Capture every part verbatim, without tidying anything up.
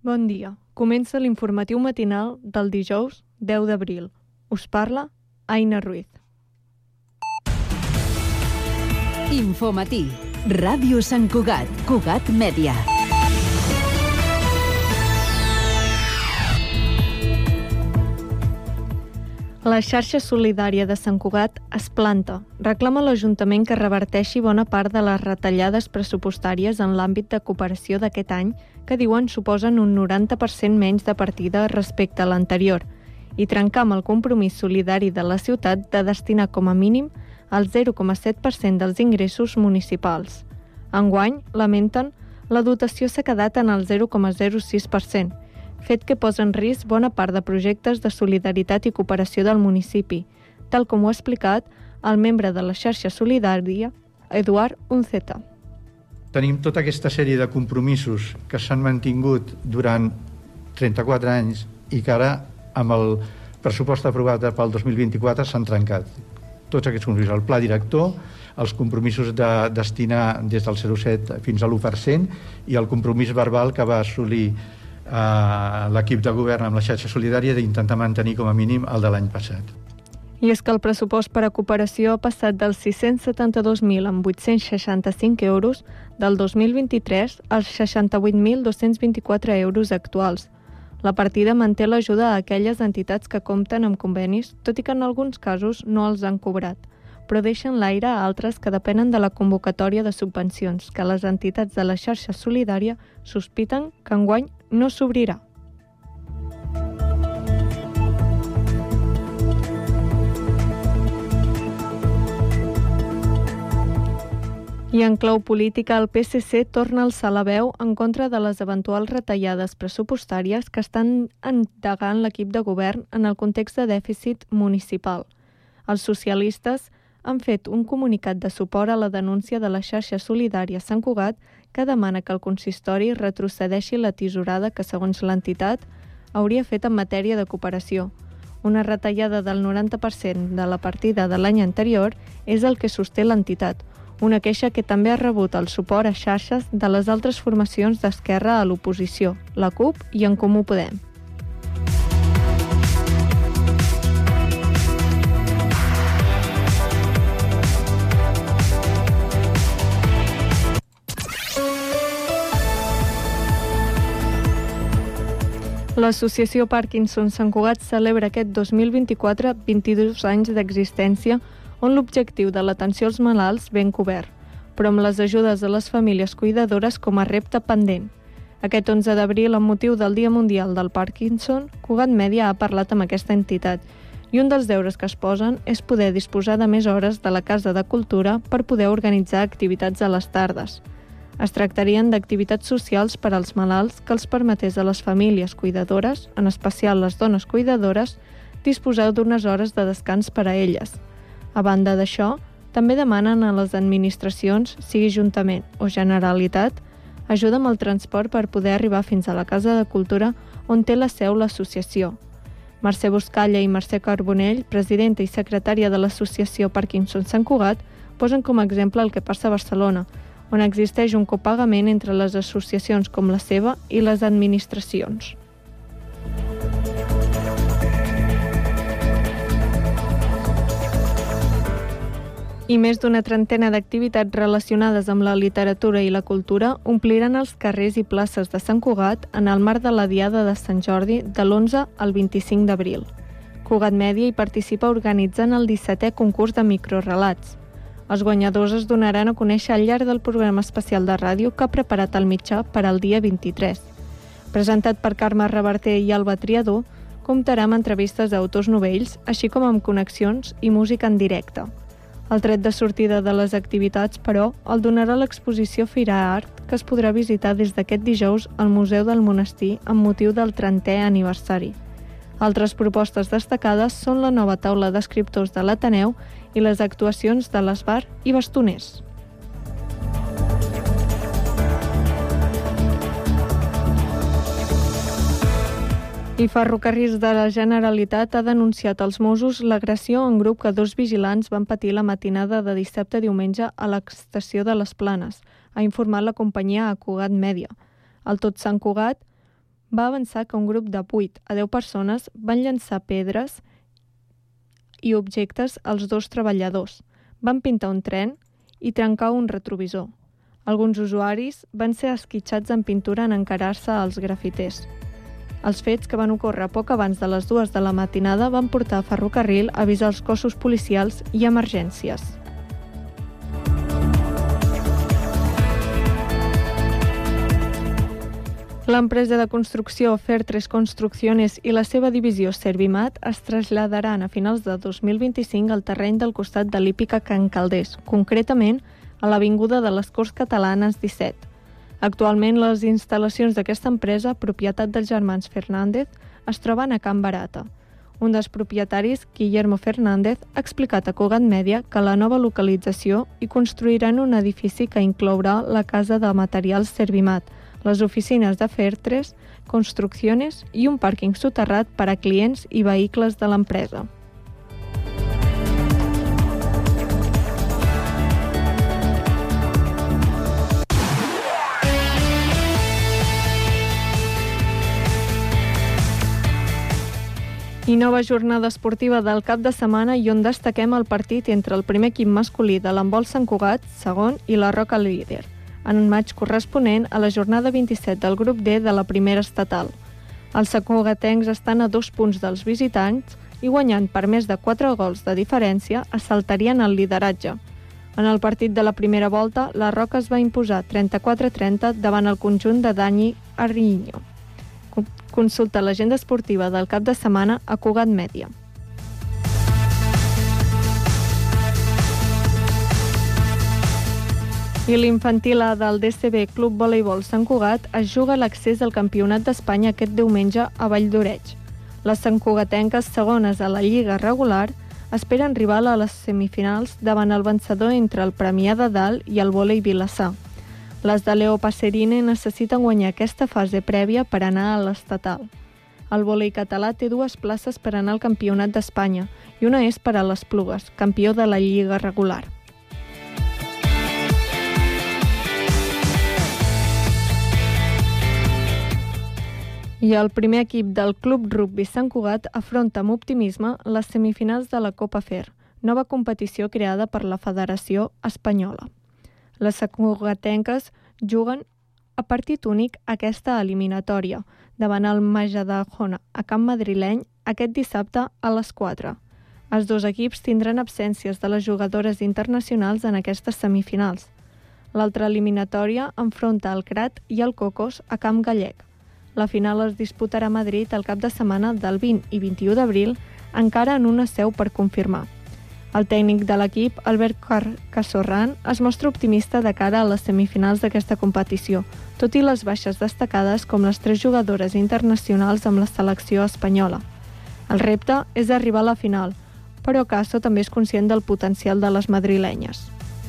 Bon dia. Comença l'informatiu matinal del dijous deu d'abril. Us parla Aina Ruiz. Infomatí. Ràdio Sant Cugat. Cugat Mèdia. La xarxa solidària de Sant Cugat es planta. Reclama a l'Ajuntament que reverteixi bona part de les retallades pressupostàries en l'àmbit de cooperació d'aquest any, que diuen suposen un noranta per cent menys de partida respecte a l'anterior, i trencar amb el compromís solidari de la ciutat de destinar com a mínim el zero coma set per cent dels ingressos municipals. Enguany, lamenten, la dotació s'ha quedat en el zero coma zero sis per cent, fet que posa en risc bona part de projectes de solidaritat i cooperació del municipi, tal com ho ha explicat el membre de la xarxa solidària, Eduard Unceta. Tenim tota aquesta sèrie de compromisos que s'han mantingut durant trenta-quatre anys i que ara, amb el pressupost aprovat pel dos mil vint-i-quatre, s'han trencat. Tots aquests compromisos, el pla director, els compromisos de destinar des del zero coma set fins a l'u per cent i el compromís verbal que va assolir a l'equip de govern amb la xarxa solidària d'intentar mantenir com a mínim el de l'any passat. I és que el pressupost per a cooperació ha passat dels sis-cents setanta-dos mil amb vuit-cents seixanta-cinc euros del dos mil vint-i-tres als seixanta-vuit mil dos-cents vint-i-quatre euros actuals. La partida manté l'ajuda a aquelles entitats que compten amb convenis, tot i que en alguns casos no els han cobrat, però deixen l'aire a altres que depenen de la convocatòria de subvencions, que les entitats de la xarxa solidària sospiten que enguany no s'obrirà. I en clau política, el P S C torna a alçar la veu en contra de les eventuals retallades pressupostàries que estan endegant l'equip de govern en el context de dèficit municipal. Els socialistes han fet un comunicat de suport a la denúncia de la xarxa solidària Sant Cugat que demana que el consistori retrocedeixi la tisorada que, segons l'entitat, hauria fet en matèria de cooperació. Una retallada del noranta per cent de la partida de l'any anterior és el que sosté l'entitat, una queixa que també ha rebut el suport a xarxes de les altres formacions d'esquerra a l'oposició, la CUP i En Comú Podem. L'Associació Parkinson Sant Cugat celebra aquest dos mil vint-i-quatre vint-i-dos anys d'existència on l'objectiu de l'atenció als malalts ben cobert, però amb les ajudes a les famílies cuidadores com a repte pendent. Aquest onze d'abril, amb motiu del Dia Mundial del Parkinson, Cugat Mèdia ha parlat amb aquesta entitat i un dels deures que es posen és poder disposar de més hores de la Casa de Cultura per poder organitzar activitats a les tardes. Es tractarien d'activitats socials per als malalts que els permetés a les famílies cuidadores, en especial les dones cuidadores, disposar d'unes hores de descans per a elles. A banda d'això, també demanen a les administracions, sigui Ajuntament o Generalitat, ajuda amb el transport per poder arribar fins a la Casa de Cultura on té la seu l'associació. Mercè Buscalla i Mercè Carbonell, presidenta i secretària de l'Associació Parkinson Sant Cugat, posen com a exemple el que passa a Barcelona, on existeix un copagament entre les associacions com la seva i les administracions. I més d'una trentena d'activitats relacionades amb la literatura i la cultura ompliran els carrers i places de Sant Cugat en el marc de la Diada de Sant Jordi de l'onze al vint-i-cinc d'abril. Cugat Mèdia hi participa organitzant el dissetè concurs de microrelats. Els guanyadors es donaran a conèixer al llarg del programa especial de ràdio que ha preparat el mitjà per al dia vint-i-tres. Presentat per Carme Reverter i Alba Triador, comptarà amb entrevistes d'autors novells, així com amb connexions i música en directe. El tret de sortida de les activitats, però, el donarà l'exposició Fira Art, que es podrà visitar des d'aquest dijous al Museu del Monestir amb motiu del trentè aniversari. Altres propostes destacades són la nova taula d'escriptors de l'Ateneu i les actuacions de l'Esbar i Bastoners. I Ferrocarrils de la Generalitat ha denunciat als Mossos l'agressió en grup que dos vigilants van patir la matinada de dissabte a diumenge a l'estació de les Planes, ha informat la companyia a Cugat Mèdia. Al Tot Sant Cugat, va avançar que un grup de vuit a deu persones van llançar pedres i objectes als dos treballadors, van pintar un tren i trencar un retrovisor. Alguns usuaris van ser esquitxats en pintura en encarar-se als grafiters. Els fets, que van ocórrer poc abans de les dues de la matinada, van portar a Ferrocarril a avisar els cossos policials i emergències. L'empresa de construcció Fertres Construcciones i la seva divisió Servimat es traslladaran a finals de dos mil vint-i-cinc al terreny del costat de l'hípica Can Calders, concretament a l'Avinguda de les Corts Catalanes disset. Actualment, les instal·lacions d'aquesta empresa, propietat dels germans Fernández, es troben a Can Barata. Un dels propietaris, Guillermo Fernández, ha explicat a Cugat Mèdia que a la nova localització hi construiran un edifici que inclourà la casa de materials Servimat, les oficines de Fertres, Construcciones i un pàrquing soterrat per a clients i vehicles de l'empresa. I nova jornada esportiva del cap de setmana i on destaquem el partit entre el primer equip masculí de l'handbol Sant Cugat, segon, i la Roca líder, en un maig corresponent a la jornada vint-i-set del grup D de la primera estatal. Els santcugatencs estan a dos punts dels visitants i guanyant per més de quatre gols de diferència assaltarien el lideratge. En el partit de la primera volta, la Roca es va imposar trenta-quatre a trenta davant el conjunt de Dani Arriño. Consulta l'agenda esportiva del cap de setmana a Cugat Mèdia. I l'infantil A del D C B Club Voleibol Sant Cugat es juga l'accés al Campionat d'Espanya aquest diumenge a Valldoreig. Les santcugatenques, segones a la Lliga regular, esperen rival a les semifinals davant el vencedor entre el Premià de Dalt i el Volei Vilassar. Les de Leo Passerine necessiten guanyar aquesta fase prèvia per anar a l'estatal. El volei català té dues places per anar al Campionat d'Espanya i una és per a l'Esplugues, campió de la Lliga regular. I el primer equip del Club Rugby Sant Cugat afronta amb optimisme les semifinals de la Copa Fer, nova competició creada per la Federació Espanyola. Les santcugatenques juguen a partit únic aquesta eliminatòria davant el Majadahonà a Camp Madrileny aquest dissabte a les quatre. Els dos equips tindran absències de les jugadores internacionals en aquestes semifinals. L'altra eliminatòria enfronta el Crat i el Cocos a Camp Gallec. La final es disputarà a Madrid el cap de setmana del vint i vint-i-u d'abril, encara en una seu per confirmar. El tècnic de l'equip, Albert Casorran, es mostra optimista de cara a les semifinals d'aquesta competició, tot i les baixes destacades com les tres jugadores internacionals amb la selecció espanyola. El repte és arribar a la final, però Caso també és conscient del potencial de les madrilenyes.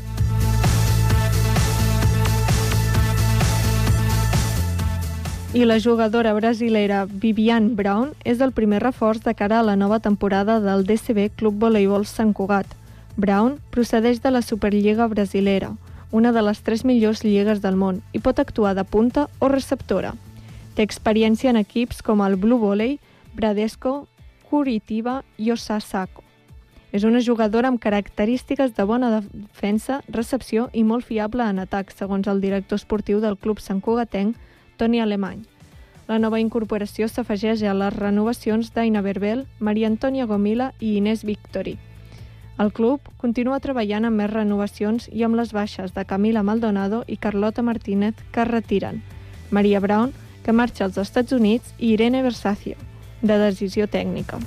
I la jugadora brasilera Viviane Brown és el primer reforç de cara a la nova temporada del D C B Club Voleibol Sant Cugat. Brown procedeix de la Superliga brasilera, una de les tres millors lligues del món, i pot actuar de punta o receptora. Té experiència en equips com el Blue Volley, Bradesco, Curitiba i Osasako. És una jugadora amb característiques de bona defensa, recepció i molt fiable en atac, segons el director esportiu del club santcugatenc, Toni Alemany. La nova incorporació s'afegeix a les renovacions d'Aina Berbel, Maria Antònia Gomila i Inés Victori. El club continua treballant amb més renovacions i amb les baixes de Camila Maldonado i Carlota Martínez, que es retiren, Maria Brown, que marxa als Estats Units, i Irene Versacio, de decisió tècnica.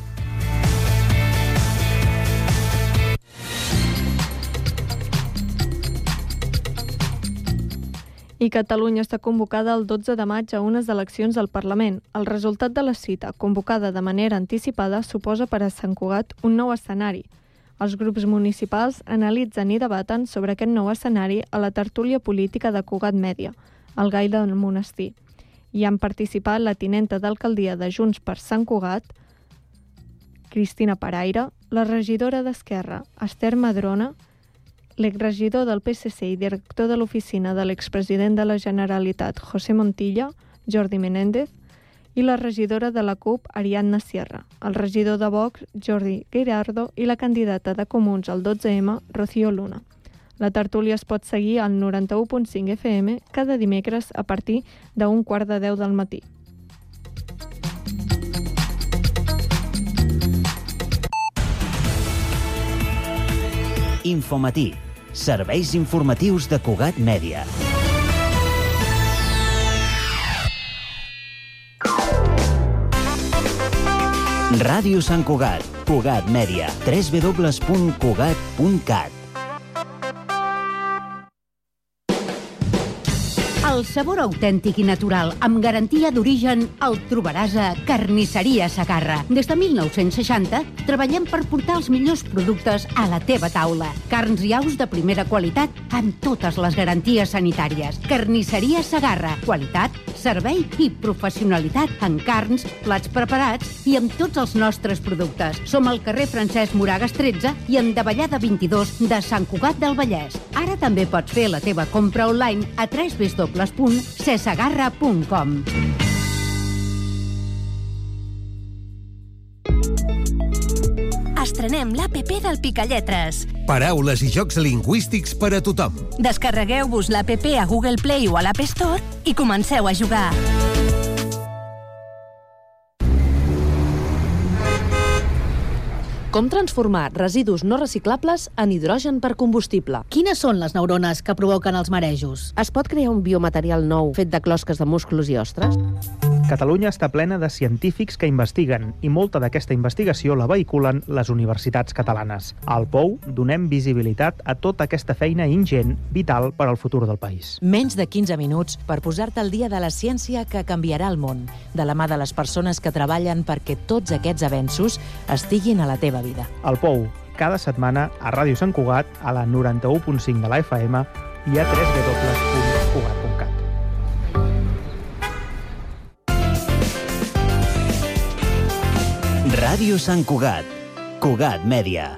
I Catalunya està convocada el dotze de maig a unes eleccions al Parlament. El resultat de la cita, convocada de manera anticipada, suposa per a Sant Cugat un nou escenari. Els grups municipals analitzen i debaten sobre aquest nou escenari a la tertúlia política de Cugat Mèdia, al Gai del Monestir. Hi han participat la tinenta d'alcaldia de Junts per Sant Cugat, Cristina Paraire, la regidora d'Esquerra, Esther Madrona, l'exregidor del P S C i director de l'oficina de l'expresident de la Generalitat, José Montilla, Jordi Menéndez, i la regidora de la CUP, Ariadna Sierra, el regidor de Vox, Jordi Girardo, i la candidata de Comuns al dotze ema, Rocío Luna. La tertúlia es pot seguir al noranta-u punt cinc F M cada dimecres a partir d'un quart de deu del matí. Infomatí, serveis informatius de Cugat Mèdia. Ràdio Sant Cugat, Cugat Mèdia, w w w punt cugat punt cat. El sabor autèntic i natural, amb garantia d'origen, el trobaràs a Carnisseria Segarra. Des de mil nou-cents seixanta, treballem per portar els millors productes a la teva taula. Carns i aus de primera qualitat, amb totes les garanties sanitàries. Carnisseria Segarra. Qualitat, servei i professionalitat en carns, plats preparats i amb tots els nostres productes. Som al carrer Francesc Moragas tretze i en Davallada vint-i-dos de Sant Cugat del Vallès. Ara també pots fer la teva compra online a w w w punt cesegarra punt com. Estrenem l'A P P del Picalletres. Paraules i jocs lingüístics per a tothom. Descarregueu-vos l'A P P a Google Play o a l'App Store i comenceu a jugar. Com transformar residus no reciclables en hidrogen per combustible? Quines són les neurones que provoquen els marejos? Es pot crear un biomaterial nou fet de closques de musclos i ostres? Catalunya està plena de científics que investiguen i molta d'aquesta investigació la vehiculen les universitats catalanes. Al Pou donem visibilitat a tota aquesta feina ingent, vital per al futur del país. Menys de quinze minuts per posar-te al dia de la ciència que canviarà el món, de la mà de les persones que treballen perquè tots aquests avenços estiguin a la teva vida. Al Pou, cada setmana a Ràdio Sant Cugat, a la noranta-u punt cinc de la F M i a w w w punt cugat punt cat. Ràdio Sant Cugat, Cugat Mèdia.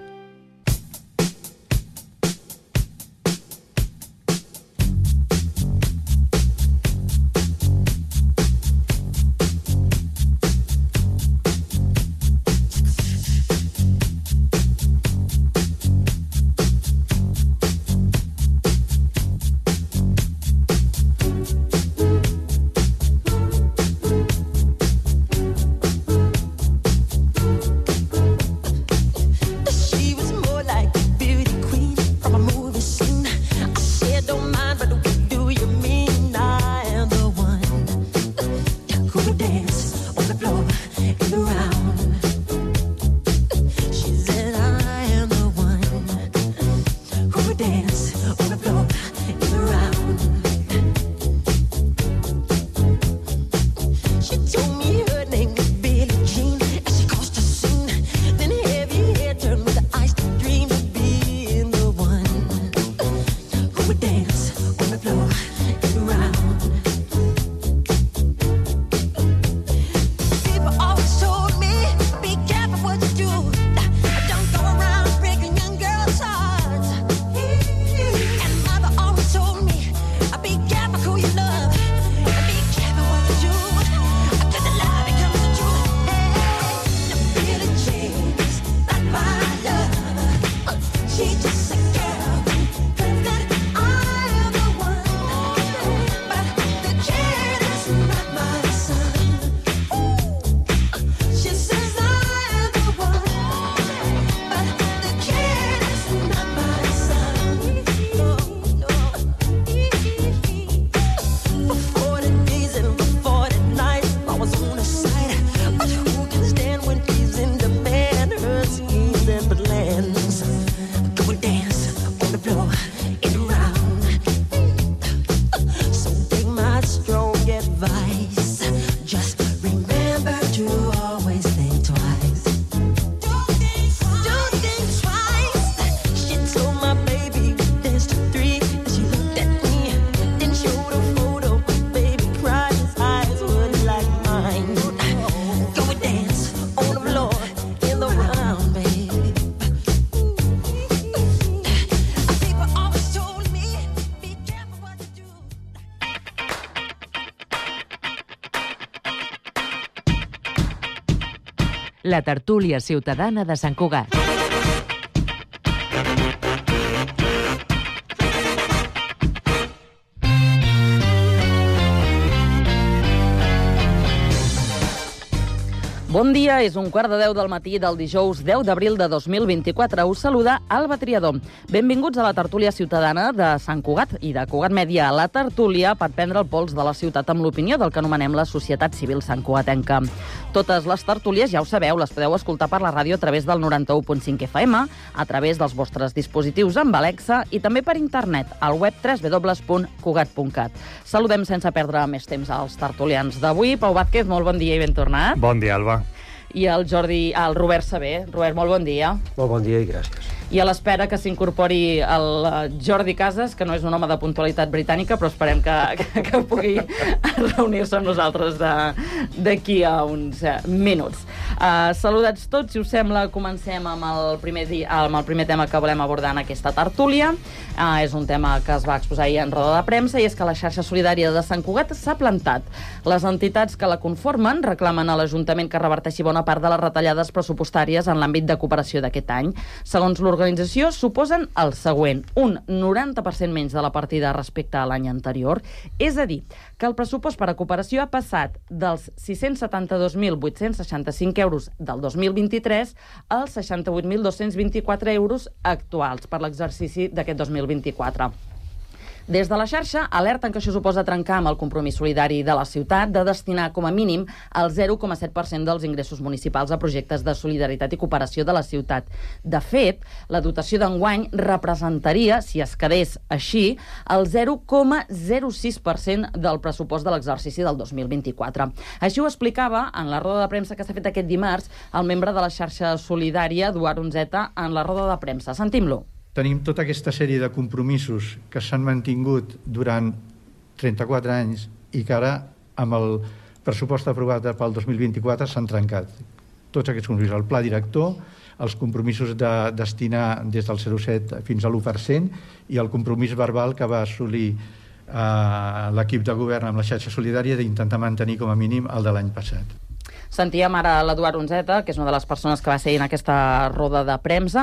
People always told me la tertúlia ciutadana de Sant Cugat. Bon dia, és un quart de deu del matí del dijous deu d'abril de dos mil vint-i-quatre. Us saluda Alba Triador. Benvinguts a la tertúlia ciutadana de Sant Cugat i de Cugat Mèdia. La tertúlia per prendre el pols de la ciutat amb l'opinió del que anomenem la societat civil santcugatenca. Totes les tertúlies, ja ho sabeu, les podeu escoltar per la ràdio a través del noranta-u punt cinc F M, a través dels vostres dispositius amb Alexa i també per internet, al web w w w punt cugat punt cat. Saludem sense perdre més temps als tertulians d'avui. Pau Vázquez, molt bon dia i ben tornat. Bon dia, Alba. I el Jordi, el Robert Saber. Robert, molt bon dia. Molt bon dia i gràcies. I a l'espera que s'incorpori el Jordi Casas, que no és un home de puntualitat britànica, però esperem que, que, que pugui reunir-se amb nosaltres d'aquí a uns minuts. Uh, saludats tots, si us sembla, comencem amb el primer, dia, amb el primer tema que volem abordar en aquesta tertúlia. Uh, és un tema que es va exposar ahir en roda de premsa, i és que la xarxa solidària de Sant Cugat s'ha plantat. Les entitats que la conformen reclamen a l'Ajuntament que reverteixi bona part de les retallades pressupostàries en l'àmbit de cooperació d'aquest any. Segons l'organització, suposen el següent: un noranta per cent menys de la partida respecte a l'any anterior, és a dir, que el pressupost per a cooperació ha passat dels sis-cents setanta-dos mil vuit-cents seixanta-cinc euros del dos mil vint-i-tres als seixanta-vuit mil dos-cents vint-i-quatre euros actuals per l'exercici d'aquest dos mil vint-i-quatre. Des de la xarxa alerten que això suposa trencar amb el compromís solidari de la ciutat de destinar com a mínim el zero coma set per cent dels ingressos municipals a projectes de solidaritat i cooperació de la ciutat. De fet, la dotació d'enguany representaria, si es quedés així, el zero coma zero sis per cent del pressupost de l'exercici del dos mil vint-i-quatre. Així ho explicava en la roda de premsa que s'ha fet aquest dimarts el membre de la xarxa solidària, Eduard Onzeta, en la roda de premsa. Sentim-lo. Tenim tota aquesta sèrie de compromisos que s'han mantingut durant trenta-quatre anys i que ara, amb el pressupost aprovat pel dos mil vint-i-quatre, s'han trencat. Tots aquests compromisos, el pla director, els compromisos de destinar des del zero coma set fins a l'u per cent i el compromís verbal que va assolir eh, l'equip de govern amb la xarxa solidària d'intentar mantenir com a mínim el de l'any passat. Sentíem ara l'Eduard Onzeta, que és una de les persones que va ser en aquesta roda de premsa,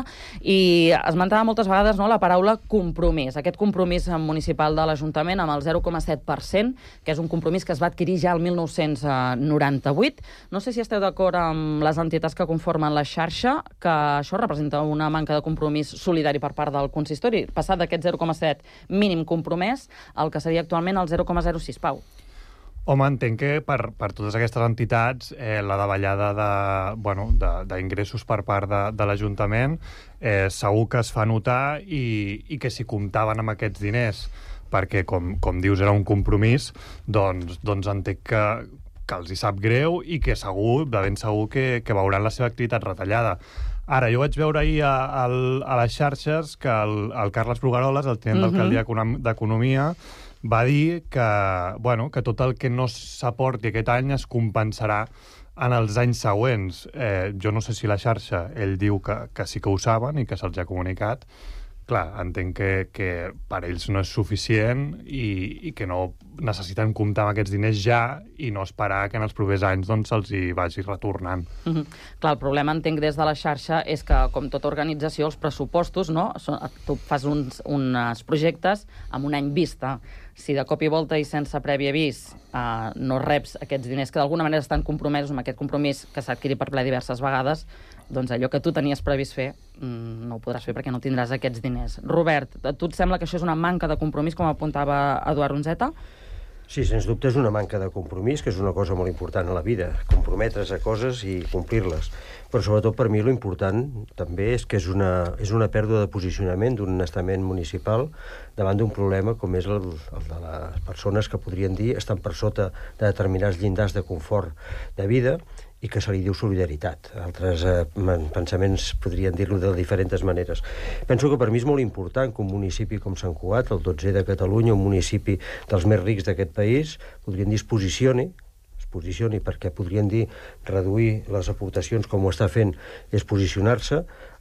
i esmentava moltes vegades, no, la paraula compromís. Aquest compromís municipal de l'Ajuntament amb el zero coma set per cent, que és un compromís que es va adquirir ja el mil nou-cents noranta-vuit. No sé si esteu d'acord amb les entitats que conformen la xarxa, que això representa una manca de compromís solidari per part del consistori, passat d'aquest zero coma set mínim compromès al que seria actualment el zero coma zero sis, Pau. Home, entenc que per, per totes aquestes entitats eh, la davallada de, bueno, d'ingressos per part de, de l'Ajuntament eh, segur que es fa notar i, i que si comptaven amb aquests diners perquè, com, com dius, era un compromís, doncs, doncs entenc que, que els hi sap greu i que segur, de ben segur, que, que veuran la seva activitat retallada. Ara, jo vaig veure ahir a, a, a les xarxes que el, el Carles Brugaroles, el tinent d'alcaldia d'Economia, va dir que, bueno, que tot el que no s'aporti aquest any es compensarà en els anys següents. Eh, jo no sé si la xarxa, ell diu que, que sí que ho saben i que se'ls ha comunicat. Clar, entenc que, que per ells no és suficient i, i que no necessiten comptar amb aquests diners ja i no esperar que en els propers anys doncs, se'ls hi vagi retornant. Mm-hmm. Clar, el problema, entenc, des de la xarxa és que, com tota organització, els pressupostos, no? Tu fas uns, uns projectes amb un any vista. Si de cop i volta i sense previ avís eh, no reps aquests diners que d'alguna manera estan compromesos amb aquest compromís que s'ha adquirit per ple diverses vegades, doncs allò que tu tenies previst fer no ho podràs fer perquè no tindràs aquests diners. Robert, a tu et sembla que això és una manca de compromís, com apuntava Eduard Onzeta? Sí, sens dubte és una manca de compromís, que és una cosa molt important a la vida, comprometre's a coses i complir-les. Però sobretot per mi l'important també és que és una, és una pèrdua de posicionament d'un estament municipal davant d'un problema com és el, el de les persones que podrien dir estan per sota de determinats llindars de confort de vida i que se li diu solidaritat. Altres eh, pensaments podrien dir-lo de diferents maneres. Penso que per mi és molt important que un municipi com Sant Cugat, el dotzè de Catalunya, un municipi dels més rics d'aquest país, podrien dir es posicioni, es posicioni perquè podrien dir reduir les aportacions com ho està fent, és posicionar-se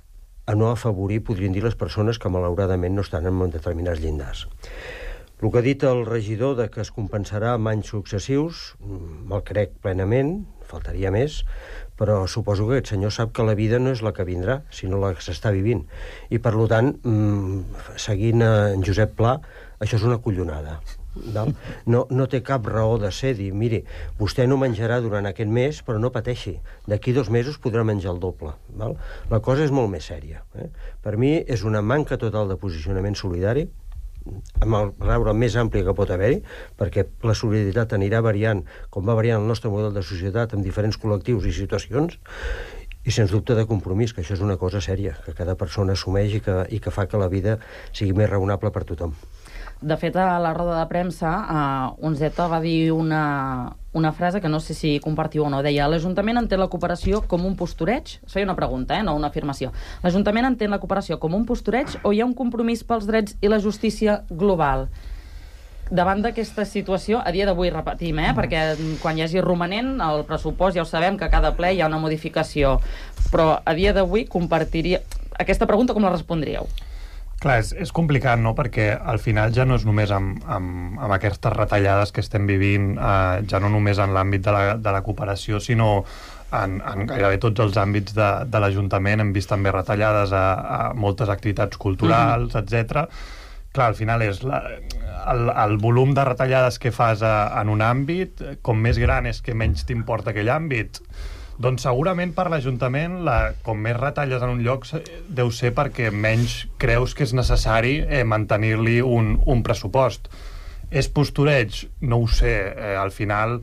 a no afavorir, podrien dir, les persones que malauradament no estan en determinats llindars. El que ha dit el regidor de que es compensarà amb anys successius, me'l crec plenament, faltaria més, però suposo que aquest senyor sap que la vida no és la que vindrà, sinó la que s'està vivint. I, per tant, seguint en Josep Pla, això és una collonada. No, no té cap raó de ser, dir, miri, vostè no menjarà durant aquest mes, però no pateixi, d'aquí dos mesos podrà menjar el doble. Val? La cosa és molt més sèria. Eh? Per mi és una manca total de posicionament solidari, amb el raure més ampli que pot haver-hi, perquè la solidaritat anirà variant, com va variant el nostre model de societat amb diferents col·lectius i situacions, i sens dubte de compromís, que això és una cosa sèria, que cada persona assumeix i que, i que fa que la vida sigui més raonable per tothom. De fet, a la roda de premsa, uh, Unzeta va dir una, una frase que no sé si compartiu o no. Deia, l'Ajuntament entén la cooperació com un postureig? Es feia una pregunta, eh, no una afirmació. L'Ajuntament entén la cooperació com un postureig o hi ha un compromís pels drets i la justícia global? Davant d'aquesta situació, a dia d'avui repetim, eh, perquè quan hi hagi romanent, el pressupost ja ho sabem que a cada ple hi ha una modificació, però a dia d'avui compartiria... Aquesta pregunta com la respondríeu? Clar, és, és complicat, no?, perquè al final ja no és només amb, amb, amb aquestes retallades que estem vivint, eh, ja no només en l'àmbit de la, de la cooperació, sinó en, en gairebé tots els àmbits de, de l'Ajuntament. Hem vist també retallades a, a moltes activitats culturals, mm-hmm. etcètera. Clar, al final és la, el, el volum de retallades que fas a, en un àmbit, com més gran és que menys t'importa aquell àmbit. Doncs segurament per l'Ajuntament, la, com més retalles en un lloc, deu ser perquè menys creus que és necessari eh, mantenir-li un, un pressupost. És postureig? No ho sé. Eh, al final,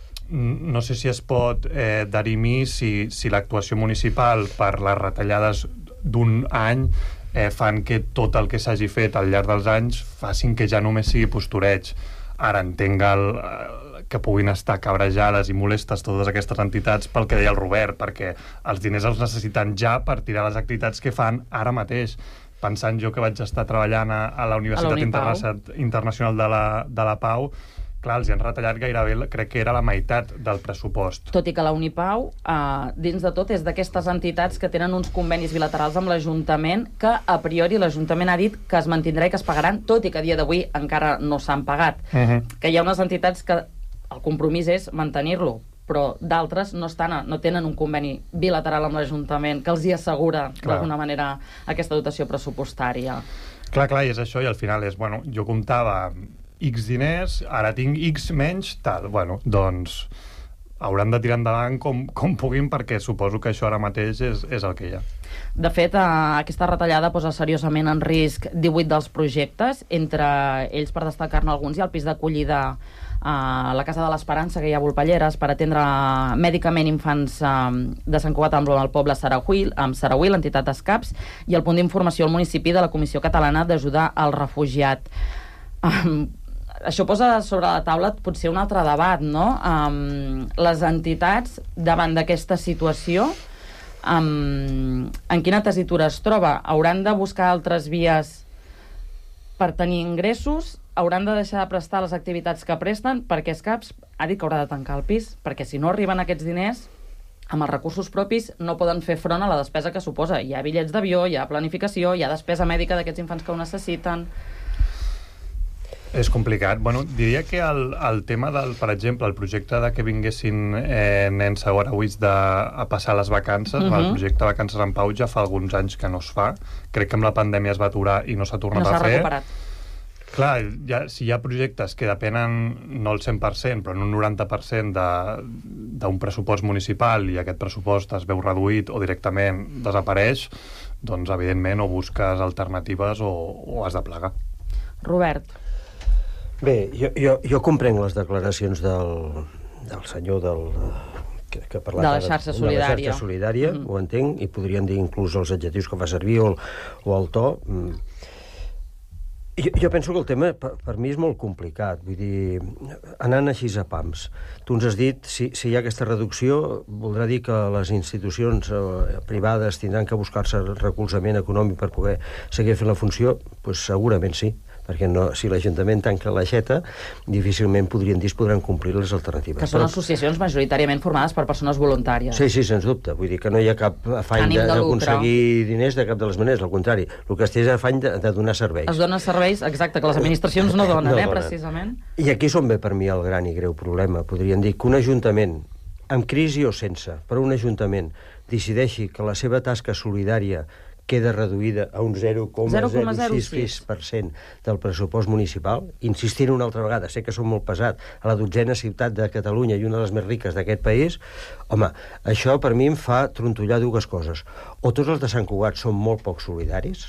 no sé si es pot eh, derimir si, si l'actuació municipal per les retallades d'un any eh, fan que tot el que s'hagi fet al llarg dels anys facin que ja només sigui postureig. Ara entenc el, que puguin estar cabrejades i molestes totes aquestes entitats pel que deia el Robert, perquè els diners els necessiten ja per tirar les activitats que fan ara mateix. Pensant jo que vaig estar treballant a, a la Universitat Interna Internacional de la, de la Pau, clar, els hi han retallat gairebé, crec que era la meitat del pressupost. Tot i que la Unipau, eh, dins de tot, és d'aquestes entitats que tenen uns convenis bilaterals amb l'Ajuntament que, a priori, l'Ajuntament ha dit que es mantindrà i que es pagaran, tot i que a dia d'avui encara no s'han pagat. Uh-huh. Que hi ha unes entitats que el compromís és mantenir-lo, però d'altres no estan, no tenen un conveni bilateral amb l'Ajuntament que els hi assegura, d'alguna manera, aquesta dotació pressupostària. Clar, clar, i és això, i al final és, bueno, jo comptava X diners, ara tinc X menys, tal, bueno, doncs hauran de tirar endavant com, com puguin, perquè suposo que això ara mateix és, és el que hi ha. De fet, eh, aquesta retallada posa seriosament en risc divuit dels projectes, entre ells, per destacar-ne alguns, hi ha el pis d'acollida a la Casa de l'Esperança, que hi ha a Volpelleres, per atendre mèdicament infants eh, de Sant Cugat amb el poble Saragüí, amb Saragüí, l'entitat Escaps, i el punt d'informació al municipi de la Comissió Catalana d'Ajudar al Refugiat. Um, això posa sobre la taula potser un altre debat, no? Um, les entitats, davant d'aquesta situació, um, en quina tessitura es troba? Hauran de buscar altres vies per tenir ingressos? Hauran de deixar de prestar les activitats que presten? Perquè Escaps ha dit que haurà de tancar el pis, perquè si no arriben aquests diners, amb els recursos propis no poden fer front a la despesa que suposa. Hi ha bitllets d'avió, hi ha planificació, hi ha despesa mèdica d'aquests infants que ho necessiten. És complicat. Bueno, diria que el, el tema del, per exemple, el projecte de que vinguessin eh, nens saragüís de, a passar les vacances, uh-huh. el projecte Vacances en Pau ja fa alguns anys que no es fa. Crec que amb la pandèmia es va aturar i no s'ha tornat no a fer. Recuperat. Clar, ja, si hi ha projectes que depenen no el cent per cent, però en un noranta per cent d'un pressupost municipal i aquest pressupost es veu reduït o directament desapareix, doncs evidentment o busques alternatives o, o has de plegar. Robert. Bé, jo, jo, jo comprenc les declaracions del, del senyor del, que, que ha parlat de la xarxa solidària, de la xarxa solidària mm. ho entenc, i podrien dir inclús els adjectius que fa servir o el, o el to. Jo, jo penso que el tema per, per mi és molt complicat, vull dir, anant així a pams. Tu ens has dit, si, si hi ha aquesta reducció, voldrà dir que les institucions eh, privades tindran que buscar-se recolzament econòmic per poder seguir fent la funció? Pues segurament sí, perquè no, si l'Ajuntament tanca l'aixeta, difícilment podrien dir es podran complir les alternatives. Que són Però... associacions majoritàriament formades per persones voluntàries. Sí, sí, sens dubte. Vull dir que no hi ha cap afany d'aconseguir diners de cap de les maneres, al contrari. El que es té és afany de, de donar serveis. Es dona serveis, exacte, que les administracions no donen, no eh, donen. Precisament. I aquí és on ve per mi el gran i greu problema. Podrien dir que un ajuntament amb crisi o sense, però un ajuntament decideixi que la seva tasca solidària queda reduïda a un zero coma zero sis per cent del pressupost municipal, insistint una altra vegada, sé que som molt pesat, a la dotzena ciutat de Catalunya i una de les més riques d'aquest país, home, això per mi em fa trontollar dues coses. O tots els de Sant Cugat són molt poc solidaris,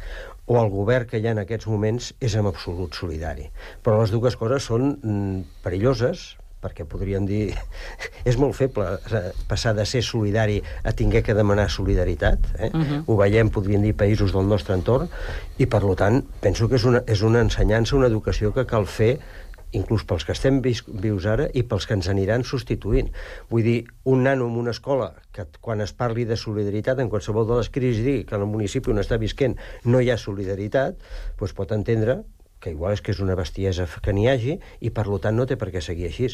o el govern que hi ha en aquests moments és en absolut solidari. Però les dues coses són mm, perilloses, perquè podríem dir... és molt feble passar de ser solidari a tinguer que demanar solidaritat. Eh? Uh-huh. Ho veiem, podríem dir, països del nostre entorn, i, per tant, penso que és una, és una ensenyança, una educació que cal fer inclús pels que estem vius ara i pels que ens aniran substituint. Vull dir, un nano en una escola que quan es parli de solidaritat, en qualsevol de les crisis, digui que en el municipi on està visquent no hi ha solidaritat, doncs pot entendre que igual és que és una bestiesa que n'hi hagi i, per tant, no té per què seguir així.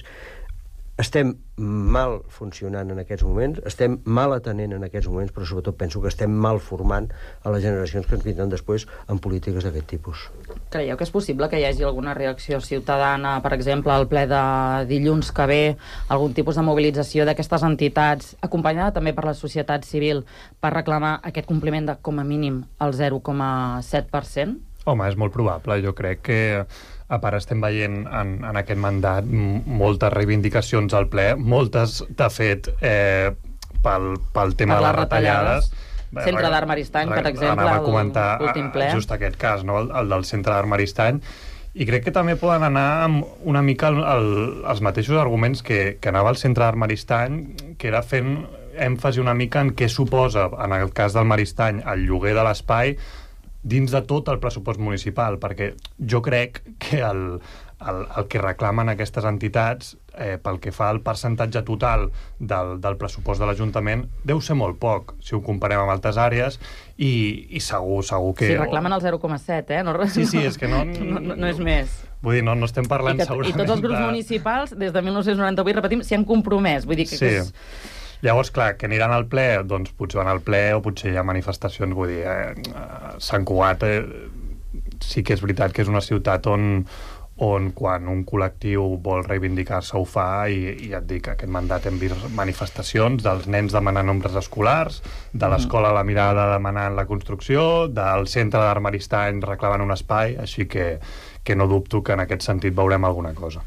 Estem mal funcionant en aquests moments, estem mal atenent en aquests moments, però sobretot penso que estem mal formant a les generacions que ens vindran després en polítiques d'aquest tipus. Creieu que és possible que hi hagi alguna reacció ciutadana, per exemple, al ple de dilluns que ve, algun tipus de mobilització d'aquestes entitats, acompanyada també per la societat civil, per reclamar aquest compliment de, com a mínim, el zero coma set per cent? Home, és molt probable. Jo crec que, a part, estem veient en, en aquest mandat moltes reivindicacions al ple, moltes, de fet, eh, pel, pel tema per de les retallades. retallades. Centre d'Arc Maristany, per exemple, anava a comentar l'últim ple. Just aquest cas, no? el, el del Centre d'Arc Maristany, i crec que també poden anar amb una mica el, el, els mateixos arguments que, que anava al Centre d'Arc Maristany, que era fent èmfasi una mica en què suposa, en el cas del Maristany, el lloguer de l'espai dins de tot el pressupost municipal, perquè jo crec que el, el, el que reclamen aquestes entitats, eh, pel que fa al percentatge total del, del pressupost de l'Ajuntament, deu ser molt poc, si ho comparem amb altres àrees, i, i segur, segur que... Sí, reclamen el zero coma set, eh? No, sí, sí, és que no... no, no, no és més. Vull dir, no, no estem parlant I que, segurament... I tots els grups de... municipals, des de mil nou-cents noranta-vuit, repetim, s'hi han compromès. Vull dir que... Sí. que és... Llavors, clar, que aniran al ple, doncs potser van al ple o potser hi ha manifestacions, vull dir, eh, Sant Cugat eh, sí que és veritat que és una ciutat on, on quan un col·lectiu vol reivindicar-se ho fa, i, i ja et dic, aquest mandat hem vist manifestacions dels nens demanant nombres escolars, de l'escola La Mirada demanant la construcció, del Centre d'Arc Maristany reclamant un espai, així que, que no dubto que en aquest sentit veurem alguna cosa.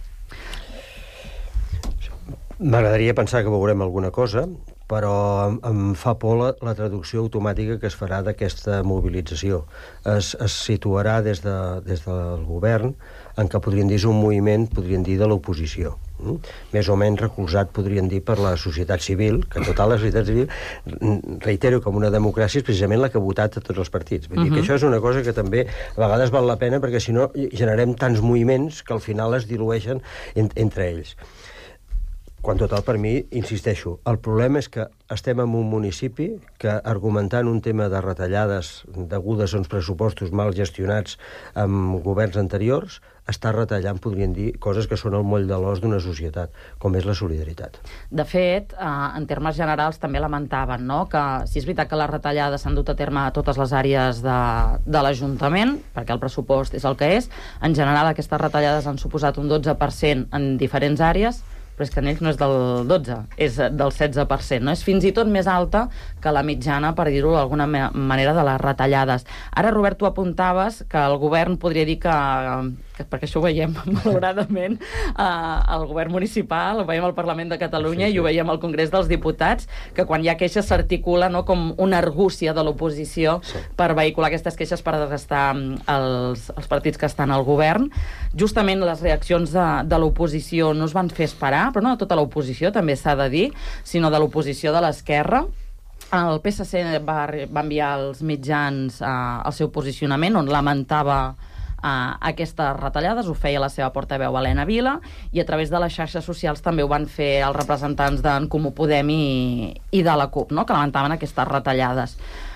M'agradaria pensar que veurem alguna cosa, però em, em fa por la, la traducció automàtica que es farà d'aquesta mobilització. Es, es situarà des, de, des del govern en què podrien dir és un moviment, podrien dir, de l'oposició. Mm? Més o menys recolzat, podrien dir, per la societat civil, que total la societat civil, reitero, com una democràcia, és precisament la que ha votat a tots els partits. Vull dir uh-huh. que això és una cosa que també a vegades val la pena, perquè si no generem tants moviments que al final es dilueixen en, entre ells. Quan total, per mi, insisteixo, el problema és que estem en un municipi que, argumentant un tema de retallades degudes a uns pressupostos mal gestionats amb governs anteriors, està retallant, podríem dir, coses que són el moll de l'os d'una societat, com és la solidaritat. De fet, eh, en termes generals també lamentaven, no?, que si és veritat que les retallades s'han dut a terme a totes les àrees de, de l'Ajuntament, perquè el pressupost és el que és, en general aquestes retallades han suposat un dotze per cent en diferents àrees, però és que en ells no és del dotze, és del setze per cent, no? És fins i tot més alta que la mitjana, per dir-ho d'alguna manera, de les retallades. Ara, Robert, tu apuntaves que el govern podria dir que, que perquè això ho veiem, malauradament, eh, el govern municipal, ho veiem al Parlament de Catalunya, sí, sí. I ho veiem al Congrés dels Diputats, que quan hi ha queixes s'articula, no, com una argúcia de l'oposició, sí, per vehicular aquestes queixes per desgastar els, els partits que estan al govern. Justament les reaccions de, de l'oposició no es van fer esperar, però no de tota l'oposició, també s'ha de dir, sinó de l'oposició de l'esquerra. El P S C va, va enviar als mitjans eh, el seu posicionament, on lamentava eh, aquestes retallades, ho feia la seva portaveu Helena Vila, i a través de les xarxes socials també ho van fer els representants d'en Comú Podem i, i de la CUP, no?, que lamentaven aquestes retallades.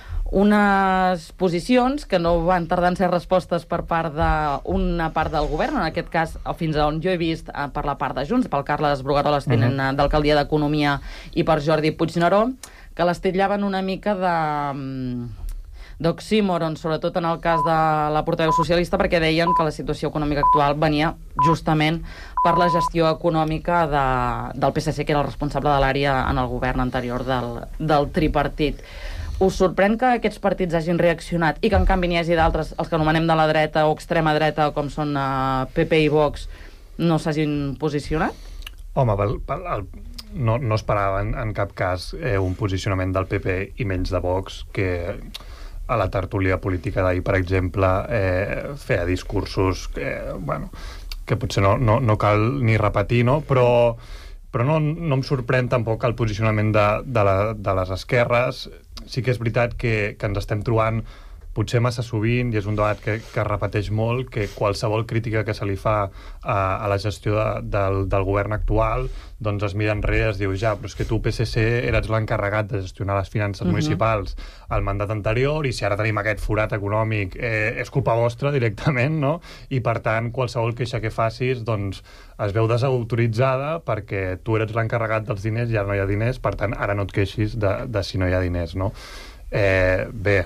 Unes posicions que no van tardar en ser respostes per part d'una part del govern, en aquest cas, fins a on jo he vist, per la part de Junts, pel Carles Brugueroles, tenen uh-huh. d'Alcaldia d'Economia, i per Jordi Puigneró, que les titllaven una mica de, d'oxímoron, sobretot en el cas de la portaveu socialista, perquè deien que la situació econòmica actual venia justament per la gestió econòmica de, del P S C, que era el responsable de l'àrea en el govern anterior del, del tripartit. Us sorprèn que aquests partits hagin reaccionat i que en canvi n'hi hagi d'altres, els que anomenem de la dreta o extrema dreta, com són uh, P P i Vox, no s'hagin posicionat? Home, el, el, no, no esperava en, en cap cas eh, un posicionament del P P i menys de Vox, que a la tertúlia política d'ahir, per exemple, eh, feia discursos eh, bueno, que potser no, no, no cal ni repetir, no? Però, però no, no em sorprèn tampoc el posicionament de, de, la, de les esquerres. Sí que és veritat que, que ens estem trobant potser massa sovint, i és un debat que, que es repeteix molt, que qualsevol crítica que se li fa a, a la gestió de, del, del govern actual, doncs es mira enrere i es diu, ja, però és que tu, P S C, eres l'encarregat de gestionar les finances uh-huh. municipals al mandat anterior, i si ara tenim aquest forat econòmic, eh, és culpa vostra directament, no? I, per tant, qualsevol queixa que facis, doncs, es veu desautoritzada perquè tu eres l'encarregat dels diners i ara no hi ha diners, per tant, ara no et queixis de, de si no hi ha diners, no? Eh, bé,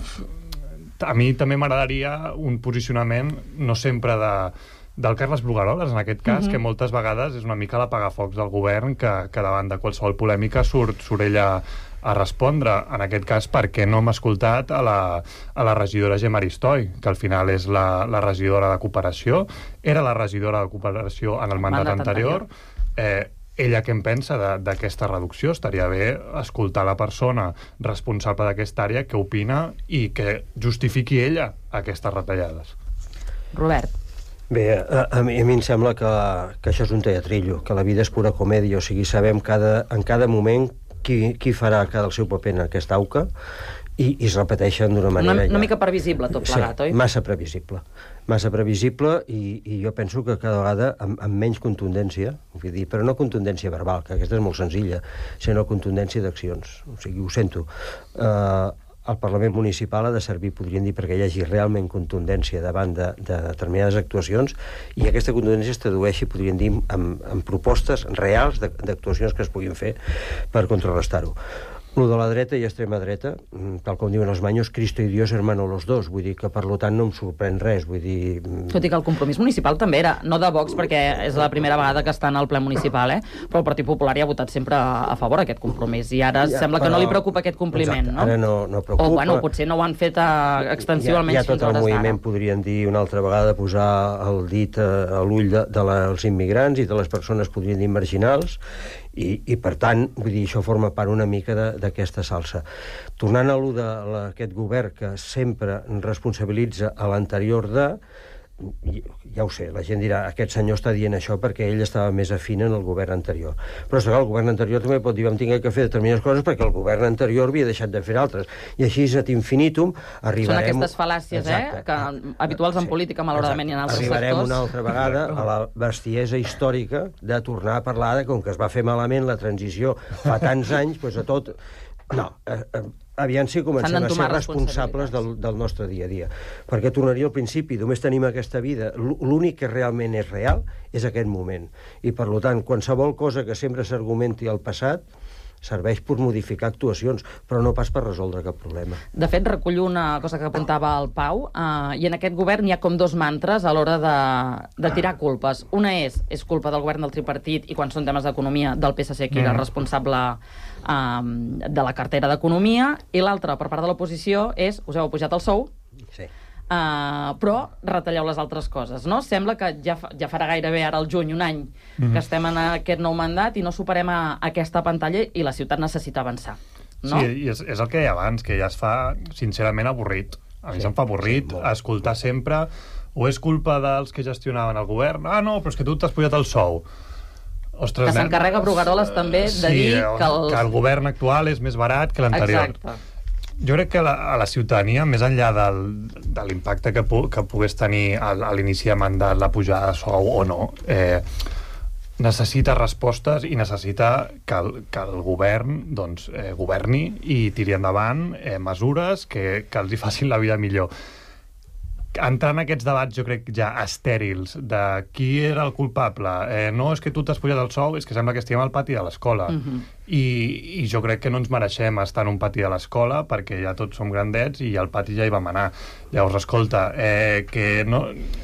a mi també m'agradaria un posicionament, no sempre de, del Carles Brugueroles, en aquest cas, uh-huh. que moltes vegades és una mica l'apagafocs del govern, que, que davant de qualsevol polèmica surt, surt ella a respondre. En aquest cas, perquè no hem escoltat a la, a la regidora Gemma Aristoi, que al final és la, la regidora de Cooperació, era la regidora de Cooperació en el mandat, mandat anterior, anterior. Eh, ella què en pensa d'aquesta reducció? Estaria bé escoltar la persona responsable d'aquesta àrea que opina i que justifiqui ella aquestes retallades. Robert. Bé, a, a, mi, a mi em sembla que, que això és un teatrillo, que la vida és pura comèdia, o sigui, sabem cada, en cada moment qui, qui farà cada el seu paper en aquesta auca, i, i es repeteixen d'una manera... Una, una ja... mica previsible tot plegat, sí, oi? Massa previsible. Massa previsible i, i jo penso que cada vegada amb, amb menys contundència, vull dir, però no contundència verbal, que aquesta és molt senzilla, sinó contundència d'accions. O sigui, ho sento. Uh, el Parlament Municipal ha de servir, podríem dir, perquè hi hagi realment contundència davant de, de determinades actuacions, i aquesta contundència es tradueixi, podríem dir, en, en propostes reals d'actuacions que es puguin fer per contrarrestar-ho. Lo de la dreta i extrema dreta, tal com diuen els manyos, Cristo y Dios hermano los dos, vull dir que per tant no em sorprèn res, vull dir... Tot i que el compromís municipal també era, no de Vox, perquè és la primera vegada que està en el ple municipal, eh? Però el Partit Popular hi ha votat sempre a favor aquest compromís, i ara ja, sembla però... que no li preocupa aquest compliment, exacte, no? Ara no, no preocupa. O, bueno, potser no ho han fet a extensiu, ja, almenys ja fins a hores d'ara. Ja tot el moviment, podríem dir, una altra vegada, posar el dit a, a l'ull de, de les immigrants i de les persones, podríem dir, marginals, i, i per tant, vull dir, això forma part una mica d'aquesta salsa. Tornant a allò d'aquest govern que sempre responsabilitza a l'anterior de... Ja ho sé, la gent dirà, aquest senyor està dient això perquè ell estava més afín en el govern anterior. Però el govern anterior també pot dir vam tingué que fer determinades coses perquè el govern anterior havia deixat de fer altres. I així, ad infinitum, arribarem... Són aquestes fal·làcies, exacte, eh? Que habituals en política, malauradament, i en altres arribarem sectors. Arribarem una altra vegada a la bestiesa històrica de tornar a parlar de com que es va fer malament la transició fa tants anys, doncs a tot... No, eh, eh, aviam si comencem a ser responsables del, del nostre dia a dia. Perquè tornaria al principi, només tenim aquesta vida. L'únic que realment és real és aquest moment. I, per tant, qualsevol cosa que sempre s'argumenti al passat serveix per modificar actuacions, però no pas per resoldre cap problema. De fet, recullo una cosa que apuntava el Pau, eh, i en aquest govern hi ha com dos mantres a l'hora de, de tirar culpes. Una és, és culpa del govern del tripartit, i quan són temes d'economia, del P S C, que era responsable eh, de la cartera d'Economia, i l'altra, per part de l'oposició, és, us heu pujat el sou, sí. Uh, però retalleu les altres coses, no? Sembla que ja, fa, ja farà gairebé ara el juny, un any, mm-hmm. que estem en aquest nou mandat i no superem a, a aquesta pantalla i la ciutat necessita avançar, no? Sí, i és, és el que deia abans, que ja es fa sincerament avorrit. A mi sí, se'm fa avorrit sí, escoltar sempre o és culpa dels que gestionaven el govern, ah no, però és que tu t'has pujat el sou. Ostres, que s'encarrega Brugueroles també de sí, dir que el... que el govern actual és més barat que l'anterior. Exacte. Jo crec que la, a la ciutadania, més enllà del, de l'impacte que, pu, que pogués tenir a, a l'inici de mandat la pujada de sou o no, eh, necessita respostes i necessita que el, que el govern doncs, eh, governi i tiri endavant eh, mesures que, que els hi facin la vida millor. entrar en aquests debats, jo crec, ja estèrils, de qui era el culpable. Eh, no és que tu t'has pujat el sou, és que sembla que estiguem al pati de l'escola. Uh-huh. I, I jo crec que no ens mereixem estar en un pati de l'escola, perquè ja tots som grandets i al pati ja hi vam anar. Llavors, escolta, eh, que no...